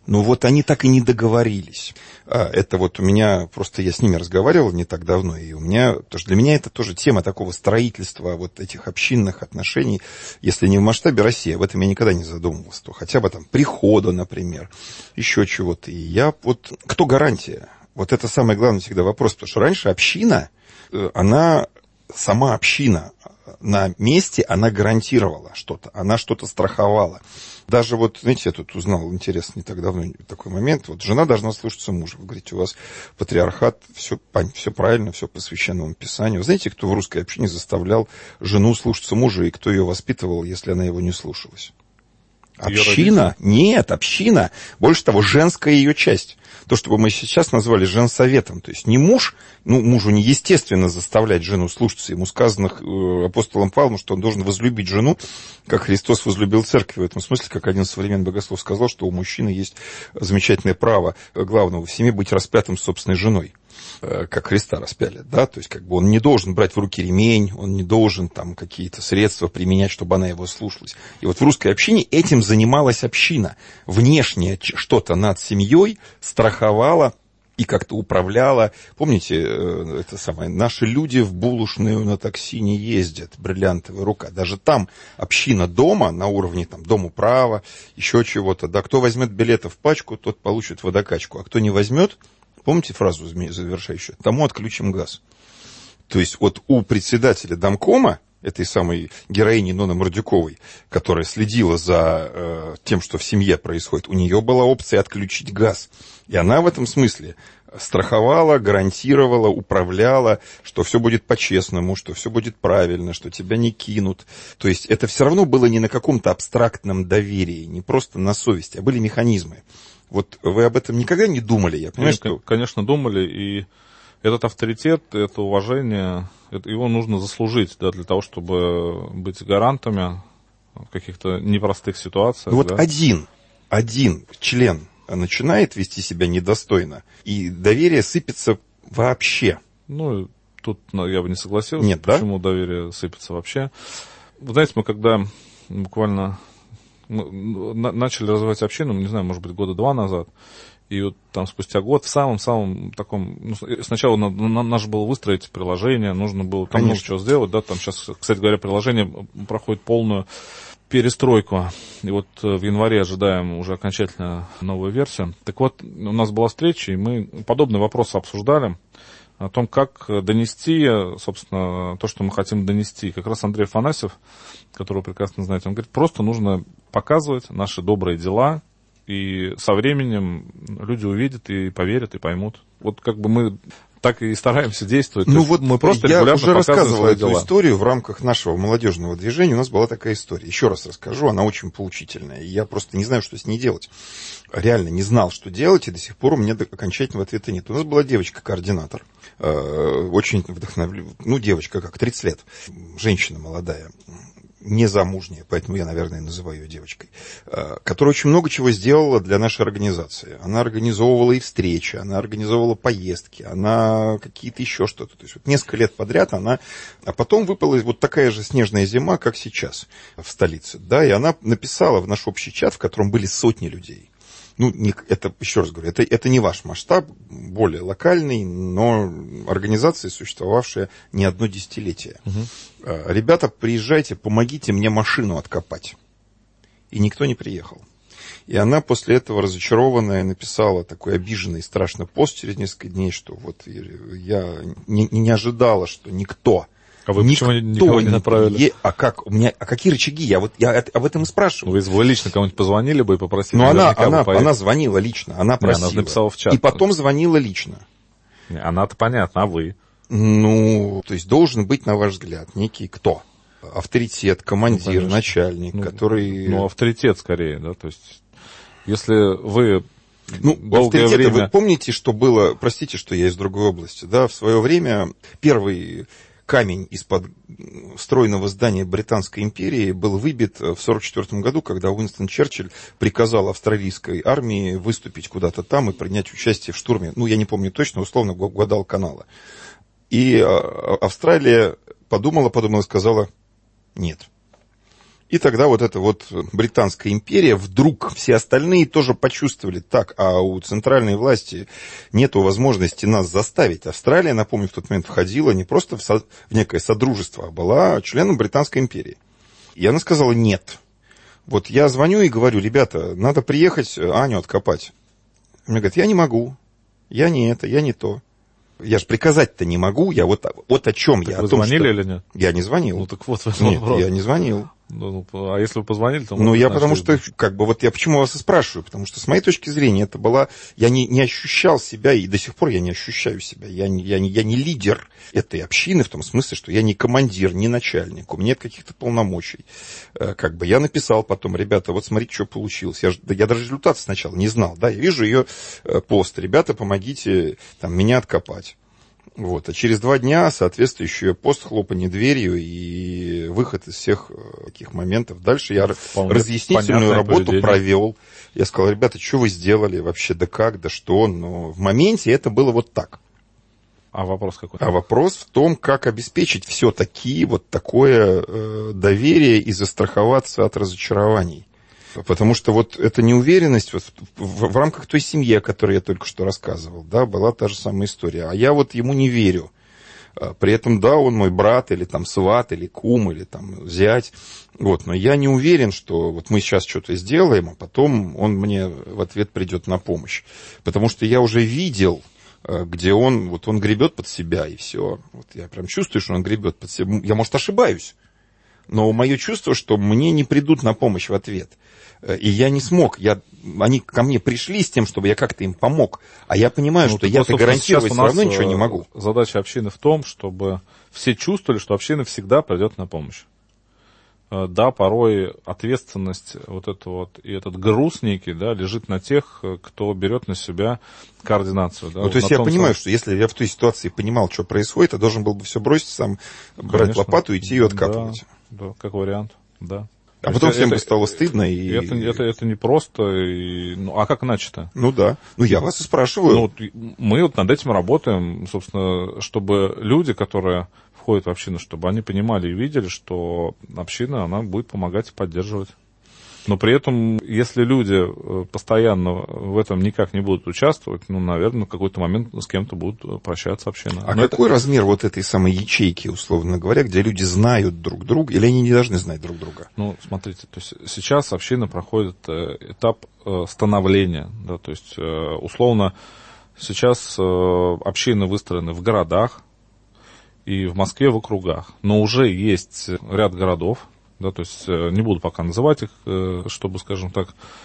Но вот они так и не договорились. Это вот у меня, просто я с ними разговаривал не так давно, и у меня, потому что для меня это тоже тема такого строительства вот этих общинных отношений, если не в масштабе России, об этом я никогда не задумывался, то хотя бы там прихода, например, еще чего-то. И я вот, кто гарантия? Вот это самый главный всегда вопрос, потому что раньше община, она, сама община на месте, она гарантировала что-то, она что-то страховала. Даже вот, знаете, я тут узнал, интересно, не так давно такой момент, вот жена должна слушаться мужа. Вы говорите, у вас патриархат, все, все правильно, все по священному писанию. Вы знаете, кто в русской общине заставлял жену слушаться мужа, и кто ее воспитывал, если она его не слушалась? Община? Нет, община. Больше того, женская ее часть. То, что мы сейчас назвали женсоветом. То есть не муж, ну, мужу не естественно заставлять жену слушаться. Ему сказано апостолом Павлом, что он должен возлюбить жену, как Христос возлюбил церковь. В этом смысле, как один современный богослов сказал, что у мужчины есть замечательное право главного в семье быть распятым собственной женой, как Христа распяли, да, то есть как бы он не должен брать в руки ремень, он не должен там какие-то средства применять, чтобы она его слушалась. И вот в русской общине этим занималась община. Внешнее что-то над семьей страховала и как-то управляла. Помните, это самое, наши люди в булочную на такси не ездят, бриллиантовая рука. Даже там община дома, на уровне там домуправа, еще чего-то, да, кто возьмет билеты в пачку, тот получит водокачку, а кто не возьмет, помните фразу завершающую? Тому отключим газ. То есть вот у председателя домкома, этой самой героини Ноны Мордюковой, которая следила за э, тем, что в семье происходит, у нее была опция отключить газ. И она в этом смысле страховала, гарантировала, управляла, что все будет по-честному, что все будет правильно, что тебя не кинут. То есть это все равно было не на каком-то абстрактном доверии, не просто на совести, а были механизмы. Вот вы об этом никогда не думали? Я понимаю, Конечно, что... конечно, думали, и этот авторитет, это уважение, это, его нужно заслужить, да, для того, чтобы быть гарантами в каких-то непростых ситуациях. Вот да. один, один член начинает вести себя недостойно, и доверие сыпется вообще. Ну, тут я бы не согласился. Нет, почему да? доверие сыпется вообще. Вы знаете, мы когда буквально мы начали развивать общину, не знаю, может быть, года два назад, и вот там спустя год в самом-самом таком... Ну, сначала надо, надо было выстроить приложение, нужно было там много чего сделать, да, там сейчас, кстати говоря, приложение проходит полную перестройку, и вот в январе ожидаем уже окончательно новую версию. Так вот, у нас была встреча, и мы подобные вопросы обсуждали, о том, как донести, собственно, то, что мы хотим донести. Как раз Андрей Афанасьев, которого прекрасно знаете, он говорит, просто нужно показывать наши добрые дела, и со временем люди увидят и поверят, и поймут. Вот как бы мы так и стараемся действовать. Ну вот мы просто я регулярно уже рассказывал свои эту дела. историю в рамках нашего молодежного движения. У нас была такая история. Еще раз расскажу, она очень поучительная. И я просто не знаю, что с ней делать. Реально не знал, что делать, и до сих пор у меня окончательного ответа нет. У нас была девочка-координатор, очень вдохновленная, ну, девочка как, тридцать лет, женщина молодая, незамужняя, поэтому я, наверное, называю ее девочкой, которая очень много чего сделала для нашей организации. Она организовывала и встречи, она организовывала поездки, она какие-то еще что-то. То есть вот несколько лет подряд она... А потом выпала вот такая же снежная зима, как сейчас в столице. Да, и она написала в наш общий чат, в котором были сотни людей. Ну, не, это, еще раз говорю, это, это не ваш масштаб, более локальный, но организация, существовавшая не одно десятилетие. Угу. Ребята, приезжайте, помогите мне машину откопать. И никто не приехал. И она после этого разочарованная написала такой обиженный, страшный пост через несколько дней, что вот я не, не ожидала, что никто... А вы никто почему никого не направили? Не, а как? У меня, а какие рычаги? Я вот я об этом и спрашиваю. Вы, вы лично кому-нибудь позвонили бы и попросили? Ну, она, она, она звонила лично, она просила. Не, она написала в чат. И потом звонила лично. Не, она-то понятно, а вы? Ну, то есть должен быть, на ваш взгляд, некий кто? Авторитет, командир, ну, начальник, ну, который... Ну, авторитет скорее, да, то есть если вы... Ну, авторитета, время... вы помните, что было, простите, что я из другой области, да, в свое время первый... камень из-под стройного здания Британской империи был выбит в сорок четвёртом году, когда Уинстон Черчилль приказал австралийской армии выступить куда-то там и принять участие в штурме, ну, я не помню точно, условно, Гвадалканала. И Австралия подумала, подумала, сказала нет. И тогда вот эта вот Британская империя, вдруг все остальные тоже почувствовали, так, а у центральной власти нет возможности нас заставить. Австралия, напомню, в тот момент входила не просто в, со, в некое содружество, а была членом Британской империи. И она сказала нет. Вот я звоню и говорю, ребята, надо приехать Аню откопать. Мне говорят, я не могу, я не это, я не то. Я же приказать-то не могу, я вот, вот о чем так я. Вы о том, звонили что... или нет? Я не звонил. Ну так вот. Нет, вопрос. я не звонил. Ну, а если вы позвонили, то... Ну, я значит, потому что, как бы, вот я почему вас и спрашиваю, потому что, с моей точки зрения, это была... Я не, не ощущал себя, и до сих пор я не ощущаю себя. Я не, я, не, я не лидер этой общины, в том смысле, что я не командир, не начальник, у меня нет каких-то полномочий. Как бы я написал потом, ребята, вот смотрите, что получилось. Я, я даже результат сначала не знал, да, я вижу ее пост, ребята, помогите там, меня откопать. Вот. А через два дня соответствующий пост, хлопанье дверью и выход из всех таких моментов. Дальше я Вполне разъяснительную работу поведение. провел. Я сказал, ребята, что вы сделали вообще, да как, да что. Но в моменте это было вот так. А вопрос какой? А вопрос в том, как обеспечить все-таки вот такое э, доверие и застраховаться от разочарований. Потому что вот эта неуверенность вот в, в, в рамках той семьи, о которой я только что рассказывал, да, была та же самая история. А я вот ему не верю. При этом, да, он мой брат, или там сват, или кум, или там зять. Вот, но я не уверен, что вот мы сейчас что-то сделаем, а потом он мне в ответ придет на помощь. Потому что я уже видел, где он, вот он гребет под себя, и все. Вот я прям чувствую, что он гребет под себя. Я, может, ошибаюсь. Но мое чувство, что мне не придут на помощь в ответ. И я не смог. Я, они ко мне пришли с тем, чтобы я как-то им помог. А я понимаю, ну, что я-то гарантировать все равно ничего не могу. Задача общины в том, чтобы все чувствовали, что община всегда придет на помощь. Да, порой ответственность вот это вот, и этот груз некий, да, лежит на тех, кто берет на себя координацию. Да, ну, то есть я том, понимаю, что если я в той ситуации понимал, что происходит, я должен был бы все бросить, сам Конечно. брать лопату и идти ее откапывать. Да, да, как вариант, да. А потом это, всем бы стало стыдно. И... Это, это, это не просто. И... Ну, а как иначе-то? Ну да. Ну я вас и спрашиваю. Ну, мы вот над этим работаем, собственно, чтобы люди, которые входят в общину, чтобы они понимали и видели, что община, она будет помогать и поддерживать. Но при этом, если люди постоянно в этом никак не будут участвовать, ну, наверное, в какой-то момент с кем-то будут прощаться община. А Но какой это... размер вот этой самой ячейки, условно говоря, где люди знают друг друга, или они не должны знать друг друга? Ну, смотрите, то есть сейчас община проходит этап становления, да, то есть, условно, сейчас общины выстроены в городах и в Москве в округах, но уже есть ряд городов, да, то есть не буду пока называть их, чтобы, скажем так,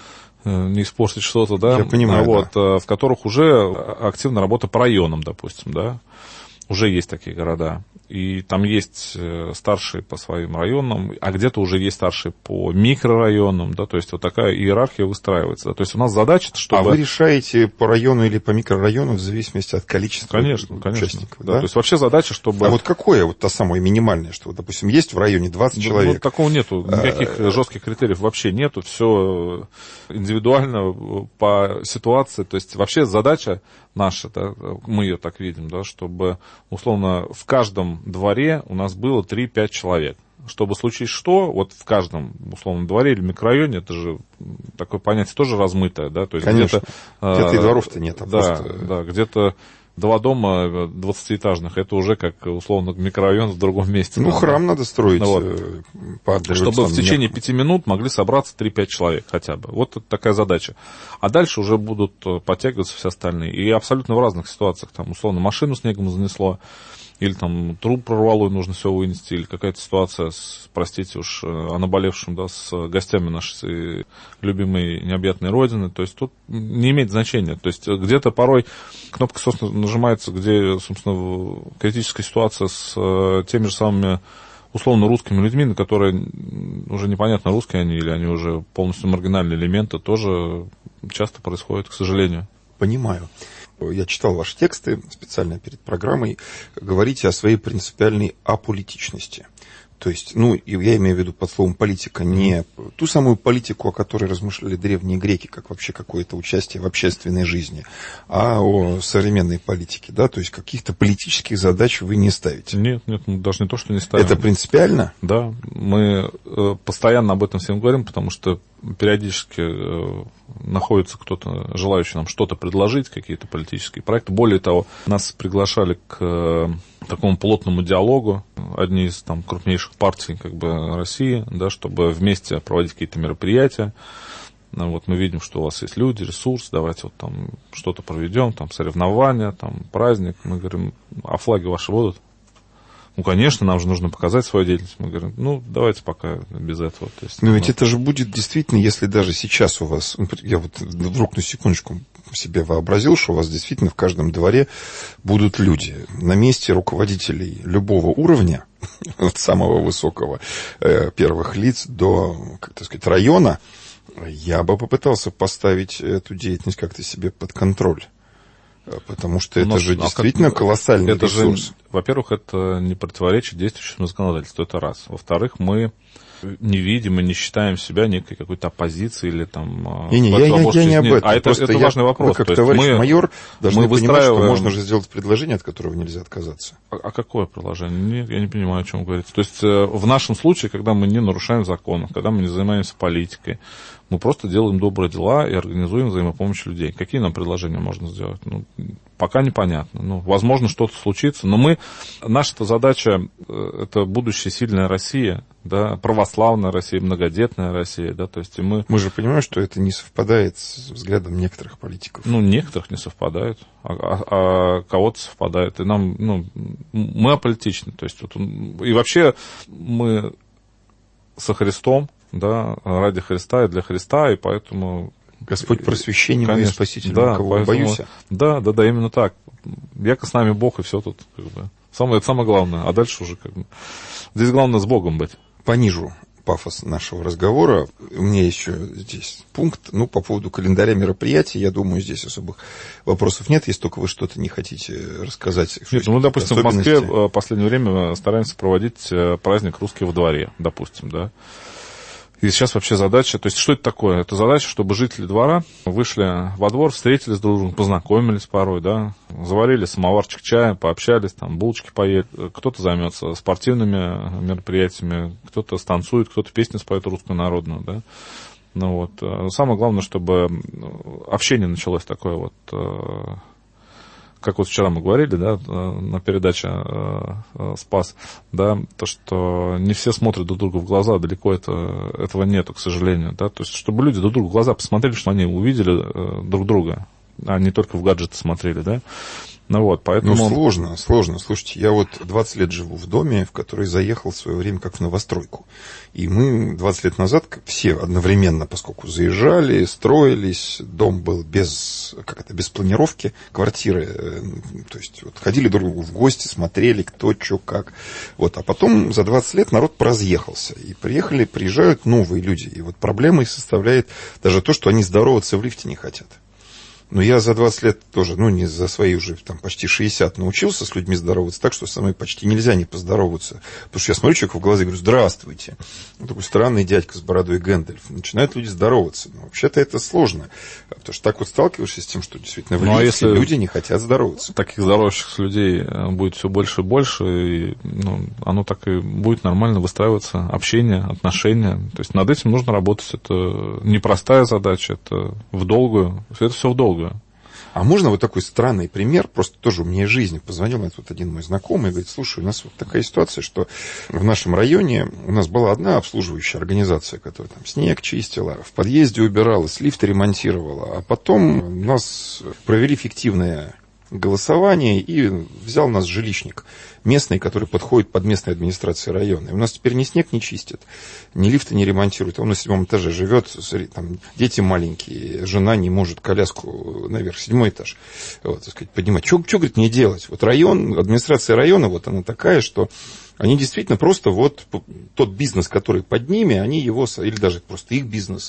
не испортить что-то, да. Я понимаю, вот, да. В которых уже активна работа по районам, допустим, да. Уже есть такие города. И там есть старшие по своим районам, а где-то уже есть старшие по микрорайонам, да, то есть вот такая иерархия выстраивается. Да. То есть у нас задача, чтобы... А вы решаете по району или по микрорайону в зависимости от количества конечно, участников? Конечно, да? Да? То есть вообще задача, чтобы... А вот какое вот то самое минимальное, что, вот, допустим, есть в районе двадцать ну, человек? Ну, такого нету, никаких а... жестких критериев вообще нету, все индивидуально по ситуации. То есть вообще задача наша, да, мы ее так видим, да, чтобы, условно, в каждом дворе у нас было три-пять человек. Чтобы случилось что, вот в каждом, условно, дворе или микрорайоне, это же такое понятие тоже размытое, да, то есть Конечно. где-то... Где-то и дворов-то нет, а да, просто... Да, где-то два дома двадцатиэтажных, это уже как, условно, микрорайон в другом месте. Ну, там, храм да. надо строить ну, вот, по чтобы в течение пяти минут могли собраться три-пять человек хотя бы. Вот такая задача. А дальше уже будут подтягиваться все остальные. И абсолютно в разных ситуациях. Там, условно, машину снегом занесло, или там труп прорвало, и нужно все вынести, или какая-то ситуация, с, простите уж, о наболевшем, да, с гостями нашей любимой необъятной родины. То есть тут не имеет значения. То есть где-то порой кнопка, собственно, нажимается, где, собственно, критическая ситуация с теми же самыми условно русскими людьми, на которые уже непонятно, русские они или они уже полностью маргинальные элементы, тоже часто происходит, к сожалению. Понимаю. Я читал ваши тексты специально перед программой. Говорите о своей принципиальной аполитичности. То есть, ну, я имею в виду под словом политика не ту самую политику, о которой размышляли древние греки, как вообще какое-то участие в общественной жизни, а о современной политике, да, то есть каких-то политических задач вы не ставите. Нет, нет, мы даже не то, что не ставим. Это принципиально? Да, мы постоянно об этом всем говорим, потому что периодически находится кто-то, желающий нам что-то предложить, какие-то политические проекты. Более того, нас приглашали к такому плотному диалогу, одни из там крупнейших партий как бы России, да, чтобы вместе проводить какие-то мероприятия. Вот мы видим, что у вас есть люди, ресурс, давайте вот там что-то проведем, там соревнования, там праздник. Мы говорим, а флаги ваши будут? Ну, конечно, нам же нужно показать свою деятельность. Мы говорим, ну, давайте пока без этого. То есть, Но ну, ведь это же будет действительно, если даже сейчас у вас... Я вот вдруг на секундочку себе вообразил, что у вас действительно в каждом дворе будут люди. На месте руководителей любого уровня, от самого высокого первых лиц до, как так сказать, района, я бы попытался поставить эту деятельность как-то себе под контроль. Потому что это Но, же действительно а как, колоссальный это ресурс. Же, во-первых, это не противоречит действующему законодательству, это раз. Во-вторых, мы не видим и не считаем себя некой какой-то оппозицией или там... Не, не, я, я, я не об этом. А это, это я, важный вопрос. Вы, как товарищ мы, майор, должны мы понимать, выстраиваем... что можно же сделать предложение, от которого нельзя отказаться. А, а какое предложение? Нет, я не понимаю, о чем вы говорите. То есть в нашем случае, когда мы не нарушаем закон, когда мы не занимаемся политикой, мы просто делаем добрые дела и организуем взаимопомощь людей. Какие нам предложения можно сделать? Ну, пока непонятно. Ну, возможно, что-то случится. Но мы, наша задача, это будущая сильная Россия, да, православная Россия, многодетная Россия, да, то есть и мы... Мы же понимаем, что это не совпадает с взглядом некоторых политиков. Ну, некоторых не совпадает, а, а, а кого-то совпадает. И нам, ну, мы аполитичны. То есть, вот, и вообще мы со Христом, да, ради Христа и для Христа, и поэтому... Господь просвещение мое, Спаситель, да, кого поэтому, боюсь. Да, да, да, именно так. Яко с нами Бог, и все тут, как бы. Самое, это самое главное. А дальше уже, как бы, здесь главное с Богом быть. Понижу пафос нашего разговора. У меня еще здесь пункт, ну, по поводу календаря мероприятий. Я думаю, здесь особых вопросов нет, если только вы что-то не хотите рассказать. Нет, ну, допустим, в Москве в последнее время стараемся проводить праздник «Русский во дворе», допустим, да. И сейчас вообще задача, то есть что это такое? Это задача, чтобы жители двора вышли во двор, встретились друг с другом, познакомились порой, да, заварили самоварчик чая, пообщались, там, булочки поели. Кто-то займется спортивными мероприятиями, кто-то станцует, кто-то песни споет русскую народную, да. Ну вот, самое главное, чтобы общение началось такое вот... Как вот вчера мы говорили, да, на передаче «Спас», да, то, что не все смотрят друг другу в глаза, далеко это, этого нету, к сожалению, да, то есть, чтобы люди друг другу в глаза посмотрели, что они увидели друг друга, а не только в гаджеты смотрели, да. Ну вот, поэтому... Ну, сложно, сложно. Слушайте, я вот двадцать лет живу в доме, в который заехал в свое время как в новостройку. И мы двадцать лет назад все одновременно, поскольку заезжали, строились, дом был без, как это, без планировки, квартиры, то есть вот, ходили друг к другу в гости, смотрели, кто, что, как. Вот, а потом за двадцать лет народ поразъехался. И приехали, приезжают новые люди. И вот проблемой составляет даже то, что они здороваться в лифте не хотят. Но я за двадцать лет тоже, ну, не за свои уже там почти шестьдесят, научился с людьми здороваться так, что со мной почти нельзя не поздороваться. Потому что я смотрю человеку в глаза и говорю: здравствуйте. Вот такой странный дядька с бородой Гэндальф. Начинают люди здороваться. Но вообще-то это сложно. Потому что так вот сталкиваешься с тем, что действительно в ну, лифте а люди не хотят здороваться. Таких здоровающихся людей будет все больше и больше, и ну, оно так и будет нормально выстраиваться, общение, отношения. То есть над этим нужно работать. Это непростая задача, это в долгую. Это все в долгую. А можно вот такой странный пример, просто тоже у меня из жизни. Позвонил мне тут один мой знакомый и говорит: слушай, у нас вот такая ситуация, что в нашем районе у нас была одна обслуживающая организация, которая там снег чистила, в подъезде убиралась, лифты ремонтировала, а потом у нас провели фиктивное голосование, и взял нас жилищник местный, который подходит под местной администрацией района. И у нас теперь ни снег не чистит, ни лифты не ремонтируют. Он на седьмом этаже живет, там дети маленькие, жена не может коляску наверх, седьмой этаж, вот, так сказать, поднимать. Что, что, говорит, мне делать? Вот район, администрация района, вот она такая, что они действительно просто вот тот бизнес, который под ними, они его, или даже просто их бизнес,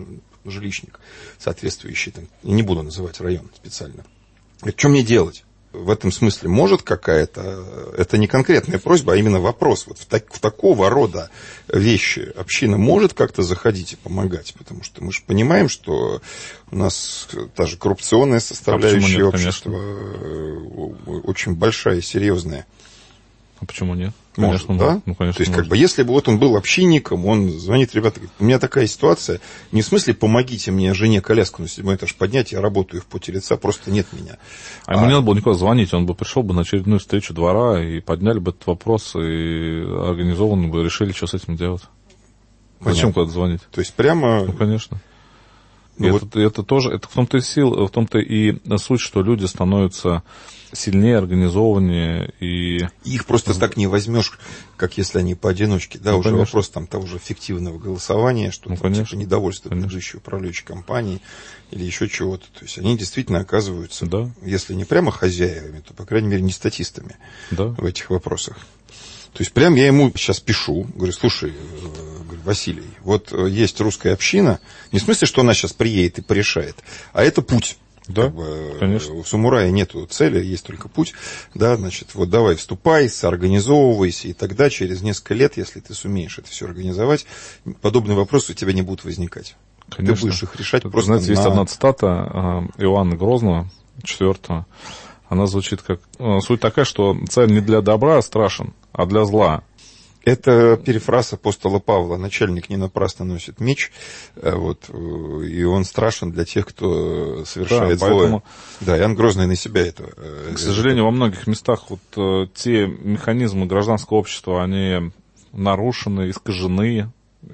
жилищник соответствующий, там, я не буду называть район специально. Говорит: что мне делать? в этом смысле может какая-то, это не конкретная просьба, а именно вопрос, вот в, так, в такого рода вещи община может как-то заходить и помогать? Потому что мы же понимаем, что у нас та же коррупционная составляющая а нет, общества конечно. Очень большая и серьезная. А почему нет? Может, конечно, да? Ну, конечно, То есть, может. как бы, если бы вот он был общинником, он звонит, ребята, говорит, у меня такая ситуация, не в смысле помогите мне жене коляску на седьмой этаж поднять, я работаю в поте лица, просто нет меня. А, а ему не надо было никуда звонить, он бы пришел бы на очередную встречу двора и подняли бы этот вопрос, и организованно бы решили, что с этим делать. Понятно. Зачем куда-то звонить? То есть, прямо... Ну, конечно. Ну, и вот... это, это тоже, это в том-то и сил, в том-то и суть, что люди становятся сильнее, организованнее и... Их просто так не возьмешь, как если они поодиночке. Да, ну, уже конечно. Вопрос там того же фиктивного голосования, что ну, там, типа недовольство предыдущей управляющей компании или еще чего-то. То есть они действительно оказываются, да. если не прямо хозяевами, то, по крайней мере, не статистами да. в этих вопросах. То есть прям я ему сейчас пишу, говорю, слушай, говорю, Василий, вот есть русская община, не в смысле, что она сейчас приедет и порешает, а это путь. Да, как бы, конечно. У самурая нету цели, есть только путь. Да, значит, вот давай вступай, соорганизовывайся, и тогда через несколько лет, если ты сумеешь это все организовать, подобные вопросы у тебя не будут возникать. Конечно. Ты будешь их решать Тут, просто знаете, на... есть одна цитата Иоанна Грозного, четвертого. Она звучит как... Суть такая, что царь не для добра страшен, а для зла. Это перефраз апостола Павла. Начальник не напрасно носит меч, вот, и он страшен для тех, кто совершает да, злое. Поэтому, да, Иоанн Грозный на себя это... К сожалению, во многих местах вот те механизмы гражданского общества, они нарушены, искажены,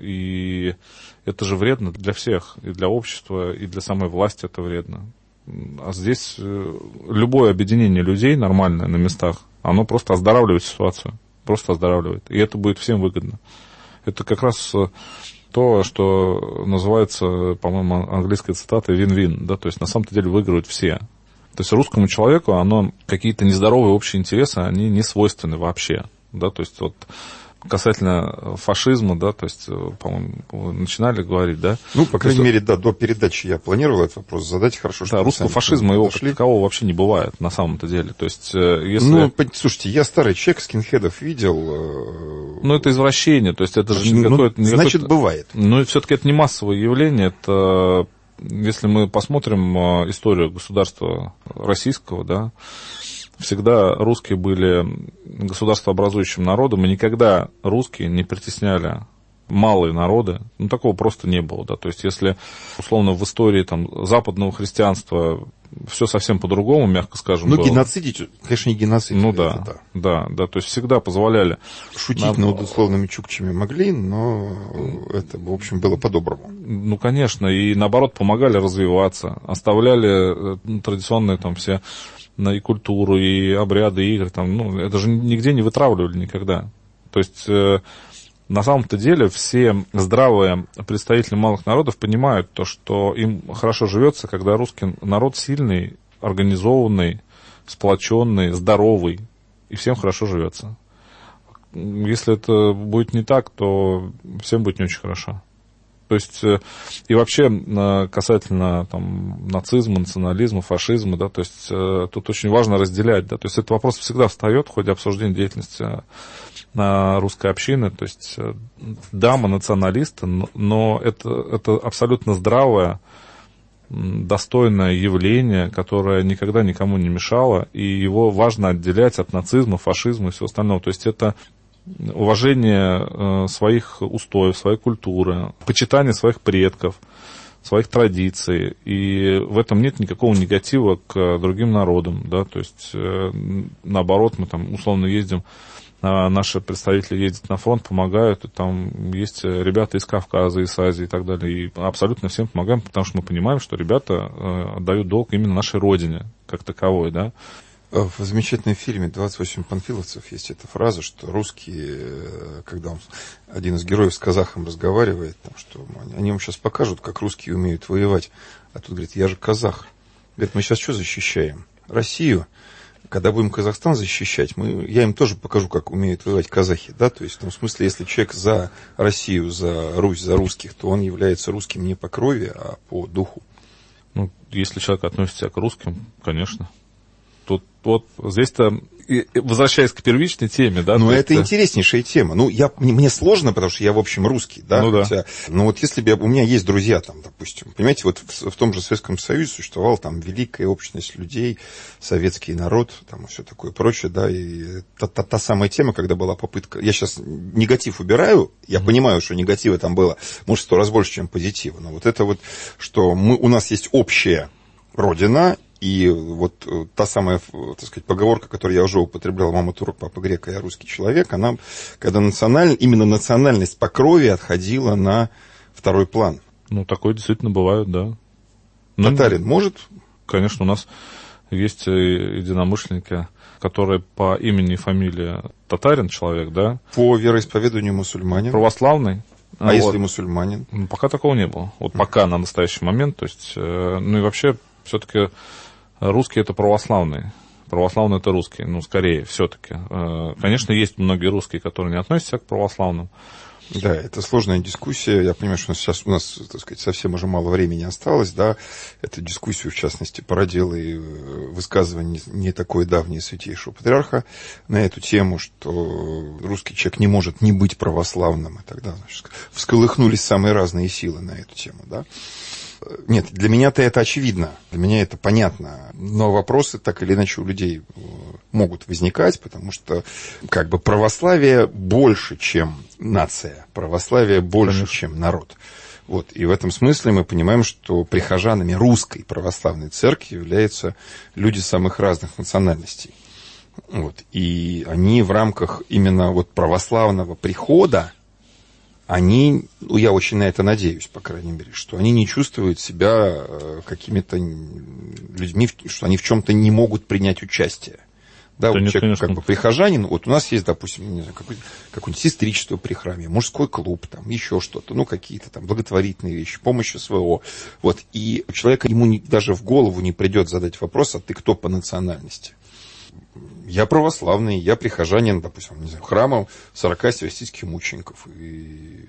и это же вредно для всех, и для общества, и для самой власти это вредно. А здесь любое объединение людей нормальное на местах, оно просто оздоравливает ситуацию. Просто оздоравливает. И это будет всем выгодно. Это как раз то, что называется, по-моему, английской цитатой win-win. Да? То есть, на самом-то деле, выигрывают все. То есть, русскому человеку, оно, какие-то нездоровые общие интересы, они не свойственны вообще. Да? То есть, вот касательно фашизма, да, то есть, по-моему, вы начинали говорить, да? Ну, по крайней есть, мере, да, до передачи я планировал этот вопрос задать, хорошо, что... Да, русского фашизма его как такового вообще не бывает, на самом-то деле, то есть, если... Ну, слушайте, я старый человек, скинхедов видел... Ну, это извращение, то есть, это же не ну, какое-то... Значит, бывает. Ну, все-таки это не массовое явление, это... Если мы посмотрим историю государства российского, да, всегда русские были государствообразующим народом, и никогда русские не притесняли малые народы. Ну, такого просто не было, да. То есть, если, условно, в истории там, западного христианства все совсем по-другому, мягко скажем, ну, было. геноцидить, конечно, не геноцидить. Ну, да, да, да, да. То есть, всегда позволяли... Шутить нам... над условными чукчами могли, но это, в общем, было по-доброму. Ну, конечно, и, наоборот, помогали развиваться, оставляли ну, традиционные там все... и культуру, и обряды, и игры, там, ну, это же нигде не вытравливали никогда. То есть, э, на самом-то деле, все здравые представители малых народов понимают то, что им хорошо живется, когда русский народ сильный, организованный, сплоченный, здоровый, и всем хорошо живется. Если это будет не так, то всем будет не очень хорошо. То есть, и вообще касательно там, нацизма, национализма, фашизма, да, то есть тут очень важно разделять, да, то есть этот вопрос всегда встает в ходе обсуждения деятельности русской общины, то есть да, мы националисты, но это, это абсолютно здравое, достойное явление, которое никогда никому не мешало, и его важно отделять от нацизма, фашизма и всего остального, то есть это уважение своих устоев, своей культуры, почитание своих предков, своих традиций. И в этом нет никакого негатива к другим народам. Да? То есть, наоборот, мы там условно ездим, наши представители ездят на фронт, помогают, и там есть ребята из Кавказа, из Азии и так далее. И абсолютно всем помогаем, потому что мы понимаем, что ребята отдают долг именно нашей родине, как таковой, да. В замечательном фильме «двадцать восемь панфиловцев» есть эта фраза, что русские, когда он, один из героев с казахом разговаривает, там, что они вам сейчас покажут, как русские умеют воевать. А тут говорит, я же казах. Говорит, мы сейчас что защищаем? Россию. Когда будем Казахстан защищать, мы, я им тоже покажу, как умеют воевать казахи. Да? То есть в том смысле, если человек за Россию, за Русь, за русских, то он является русским не по крови, а по духу. Ну, если человек относится к русским, конечно. Тут вот здесь-то, возвращаясь к первичной теме, да. Ну, это есть... интереснейшая тема. Ну, я, мне сложно, потому что я, в общем, русский, да. Ну, да. Хотя, ну, вот если бы я, у меня есть друзья там, допустим, понимаете, вот в, в том же Советском Союзе существовала там великая общность людей, советский народ, там, и все такое прочее, да, и та, та, та самая тема, когда была попытка, я сейчас негатив убираю, я mm-hmm. понимаю, что негатива там было, может, сто раз больше, чем позитива, но вот это вот, что мы, у нас есть общая родина. И вот та самая, так сказать, поговорка, которую я уже употреблял, мама турок, папа грек, а я русский человек, она, когда националь... именно национальность по крови отходила на второй план. Ну, такое действительно бывает, да. Татарин ну, может? Конечно, у нас есть единомышленники, которые по имени и фамилии Татарин человек, да. По вероисповеданию мусульманин. Православный. А вот. если мусульманин? Ну, пока такого не было. Вот mm. пока на настоящий момент. То есть, ну и вообще, все-таки... Русские — это православные. Православные — это русские. Ну, скорее, все-таки. Конечно, есть многие русские, которые не относятся к православным. Да, это сложная дискуссия. Я понимаю, что сейчас у нас, так сказать, совсем уже мало времени осталось, да. Эту дискуссию, в частности, породило и высказывание не такое давнее святейшего патриарха на эту тему, что русский человек не может не быть православным. И тогда, значит, всколыхнулись самые разные силы на эту тему, да. Нет, для меня-то это очевидно, для меня это понятно, но вопросы так или иначе у людей могут возникать, потому что как бы православие больше, чем нация, православие больше, Конечно. Чем народ. Вот, и в этом смысле мы понимаем, что прихожанами русской православной церкви являются люди самых разных национальностей. Вот, и они в рамках именно вот православного прихода, они, ну, я очень на это надеюсь, по крайней мере, что они не чувствуют себя какими-то людьми, что они в чем-то не могут принять участие. Да, вот нет, человек конечно. Как бы прихожанин, вот у нас есть, допустим, не знаю, какое-нибудь, какое-нибудь сестричество при храме, мужской клуб, там, еще что-то, ну, какие-то там благотворительные вещи, помощь СВО. Вот, и у человека, ему не, даже в голову не придет задать вопрос, а ты кто по национальности? Я православный, я прихожанин, допустим, не знаю, храма сорока севастийских мучеников. И...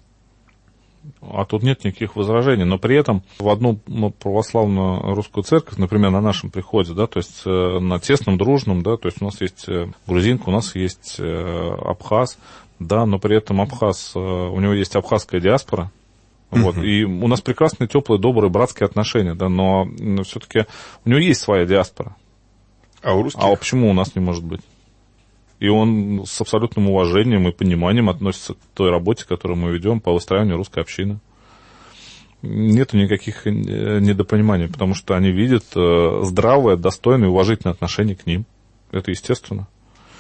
А тут нет никаких возражений, но при этом в одну православную русскую церковь, например, на нашем приходе, да, то есть на тесном, дружном, да, то есть у нас есть грузинка, у нас есть абхаз, да, но при этом абхаз, у него есть абхазская диаспора, uh-huh. вот, и у нас прекрасные, теплые, добрые, братские отношения, да, но, но все-таки у него есть своя диаспора. А у русских? А почему у нас не может быть? И он с абсолютным уважением и пониманием относится к той работе, которую мы ведем по выстраиванию русской общины. Нету никаких недопониманий, потому что они видят здравое, достойное, уважительное отношение к ним. Это естественно.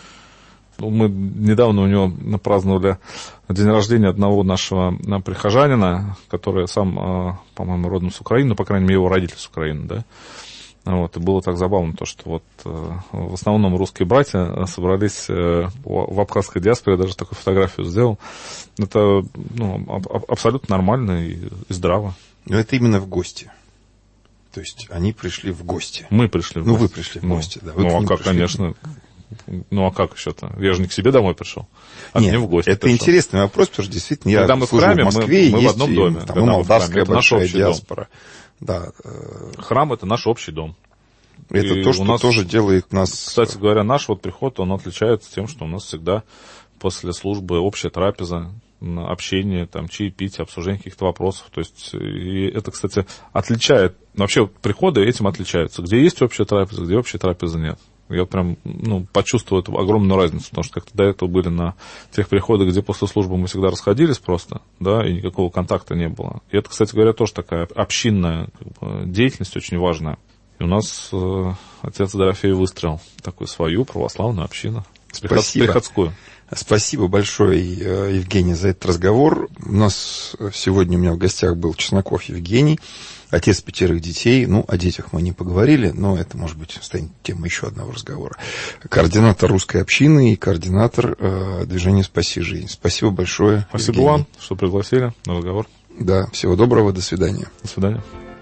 Мы недавно у него праздновали день рождения одного нашего прихожанина, который сам, по-моему, родом с Украины, но, по крайней мере, его родители с Украины, да. Вот, и было так забавно, то, что вот э, в основном русские братья собрались э, в абхазской диаспоре, я даже такую фотографию сделал. Это ну, аб- абсолютно нормально и, и здраво. Но это именно в гости. То есть они пришли в гости. Мы пришли в ну, гости. Ну, вы пришли в гости, ну, да. Вы ну, а как, пришли. конечно. Ну, а как еще-то? Я же не к себе домой пришел, а Нет, к ним в гости это пришел. Интересный вопрос, потому что действительно я Когда мы служу в храме, в Москве, мы, мы есть в одном доме. там молдавская большая диаспора. Да. Храм — это наш общий дом. Это и то, что нас, тоже делает нас... Кстати говоря, наш вот приход, он отличается тем, что у нас всегда после службы общая трапеза, общение, там, чаепитие, обсуждение каких-то вопросов. То есть, и это, кстати, отличает... Вообще, приходы этим отличаются. Где есть общая трапеза, где общей трапезы нет. Я прям, ну, почувствовал эту огромную разницу, потому что как-то до этого были на тех приходах, где после службы мы всегда расходились просто, да, и никакого контакта не было. И это, кстати говоря, тоже такая общинная как бы, деятельность очень важная. И у нас э, отец Дорофей выстроил такую свою православную общину. Спасибо. Приходскую. Спасибо большое, Евгений, за этот разговор. У нас сегодня у меня в гостях был Чесноков Евгений, отец пятерых детей. Ну, о детях мы не поговорили, но это, может быть, станет темой еще одного разговора. Координатор русской общины и координатор э, движения «Спаси жизнь». Спасибо большое, Спасибо Евгений. вам, что пригласили на разговор. Да, всего доброго, до свидания. До свидания.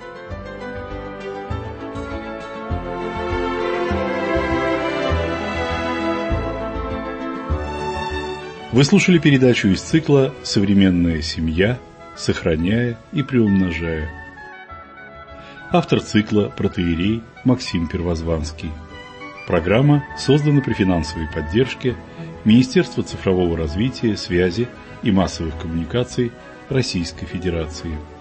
Вы слушали передачу из цикла «Современная семья. Сохраняя и приумножая». Автор цикла протоиерей Максим Первозванский. Программа создана при финансовой поддержке Министерства цифрового развития, связи и массовых коммуникаций Российской Федерации.